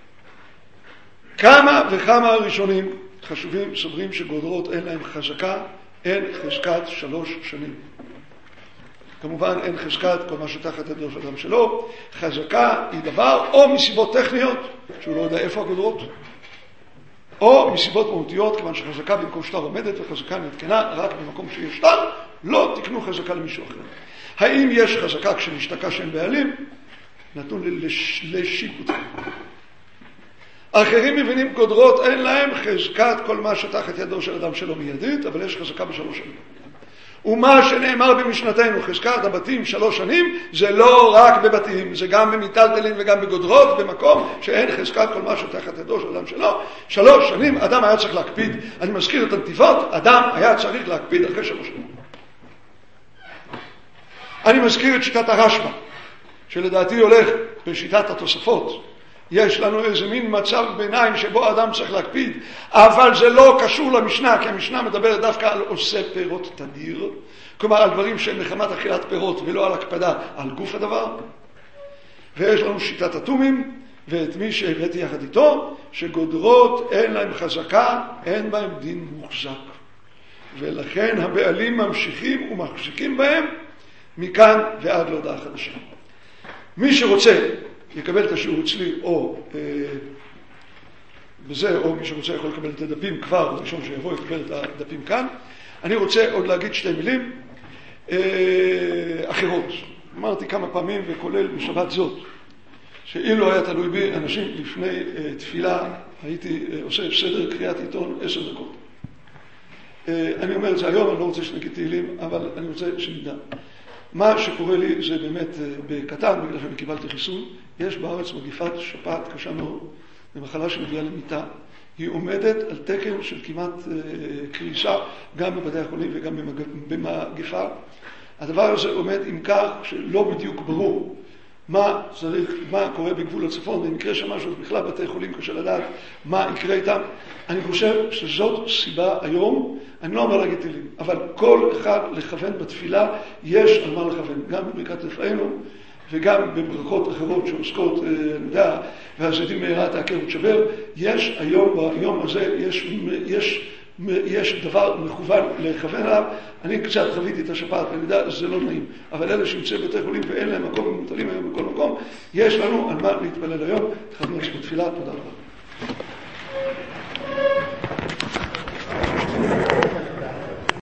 כמה וכמה ראשונים חשובים סוברים שגודרות אין להם חזקה, אין חזקת 3 שנים. כמובן אין חזקת כל מה שתחת ידו של אדם שלו. חזקה היא דבר או מסיבות טכניות, שהוא לא יודע איפה הגודרות, או מסיבות מהותיות, כיוון שחזקה במקום שטר עומדת וחזקה נתקנה רק במקום שיש שטר, לא תקנו חזקה למישהו אחר. האם יש חזקה כשנשתקע שאין בעלים? נתון לשיפוט. אחרים מבינים גודרות אין להם חזקת כל מה שתחת ידו של אדם שלו מיידית, אבל יש חזקה ב3 שנים. ומה שנאמר במשנתנו, חזקת הבתים 3 שנים, זה לא רק בבתים, זה גם במיטלטלין וגם בגודרות, במקום שאין חזקת כל מה שתחת ידו של אדם שלו. 3 שנים אדם היה צריך להקפיד. אני מזכיר את הנתיבות, אדם היה צריך להקפיד אחרי 3 שנים. אני מזכיר את שיטת הרשב"א, שלדעתי הולך בשיטת התוספות. יש לנו איזה מין מצב ביניים שבו אדם צריך להקפיד, אבל זה לא קשור למשנה, כי המשנה מדברת דווקא על עושה פירות תדיר, כלומר על דברים שהם נחמת אכילת פירות ולא על הקפדה על גוף הדבר. ויש לנו שיטת התומים, ואת מי שהבאתי יחד איתו, שגודרות אין להם חזקה, אין בהם דין מוחזק. ולכן הבעלים ממשיכים ומחזיקים בהם מכאן ועד להודעה חדשה. מי שרוצה יקבל את השיעור אצלי או בזה, או מי שרוצה יכול לקבל את הדפים כבר, הראשון שיבוא יקבל את הדפים כאן. אני רוצה עוד להגיד 2 מילים אחרות. אמרתי כמה פעמים וכולל בשבת זאת, שאילו היה תלוי בי אנשים לפני תפילה הייתי עושה סדר קריאת עיתון 10 דקות. אני אומר את זה היום, אני לא רוצה שנגיד תהילים, אבל אני רוצה שנדע. מה שקורה לי זה באמת בקטן, בגלל שאני קיבלתי חיסון. יש בארץ מגיפת שפעת קשה מאוד, במחלה שמביאה למיטה. היא עומדת על תקן של כמעט קריסה, גם בבתי החולים וגם במגפה. הדבר הזה עומד עם כך שלא בדיוק ברור מה קורה בגבול הצפון, אם יקרה שם משהו, אז בכלל בתי חולים קשה לדעת מה יקרה איתם. אני חושב שזאת סיבה היום, אני לא אומר להגיד תהילים, אבל כל אחד לכוון בתפילה, יש על מה לכוון, גם בברכת רפאנו וגם בברכות אחרות שעוסקות, אני יודע, והזיתים מהרה תעקר ותשבר. יש היום, ביום הזה, יש דבר מכוון לכוון עליו. אני קצת חוויתי את השפעת, ואני יודע, זה לא נעים. אבל אלה שימצא בתי חולים ואין להם מקום, הם מוטלים היום בכל מקום, יש לנו על מה להתפלל היום. תחדנו את בתפילה, תודה רבה.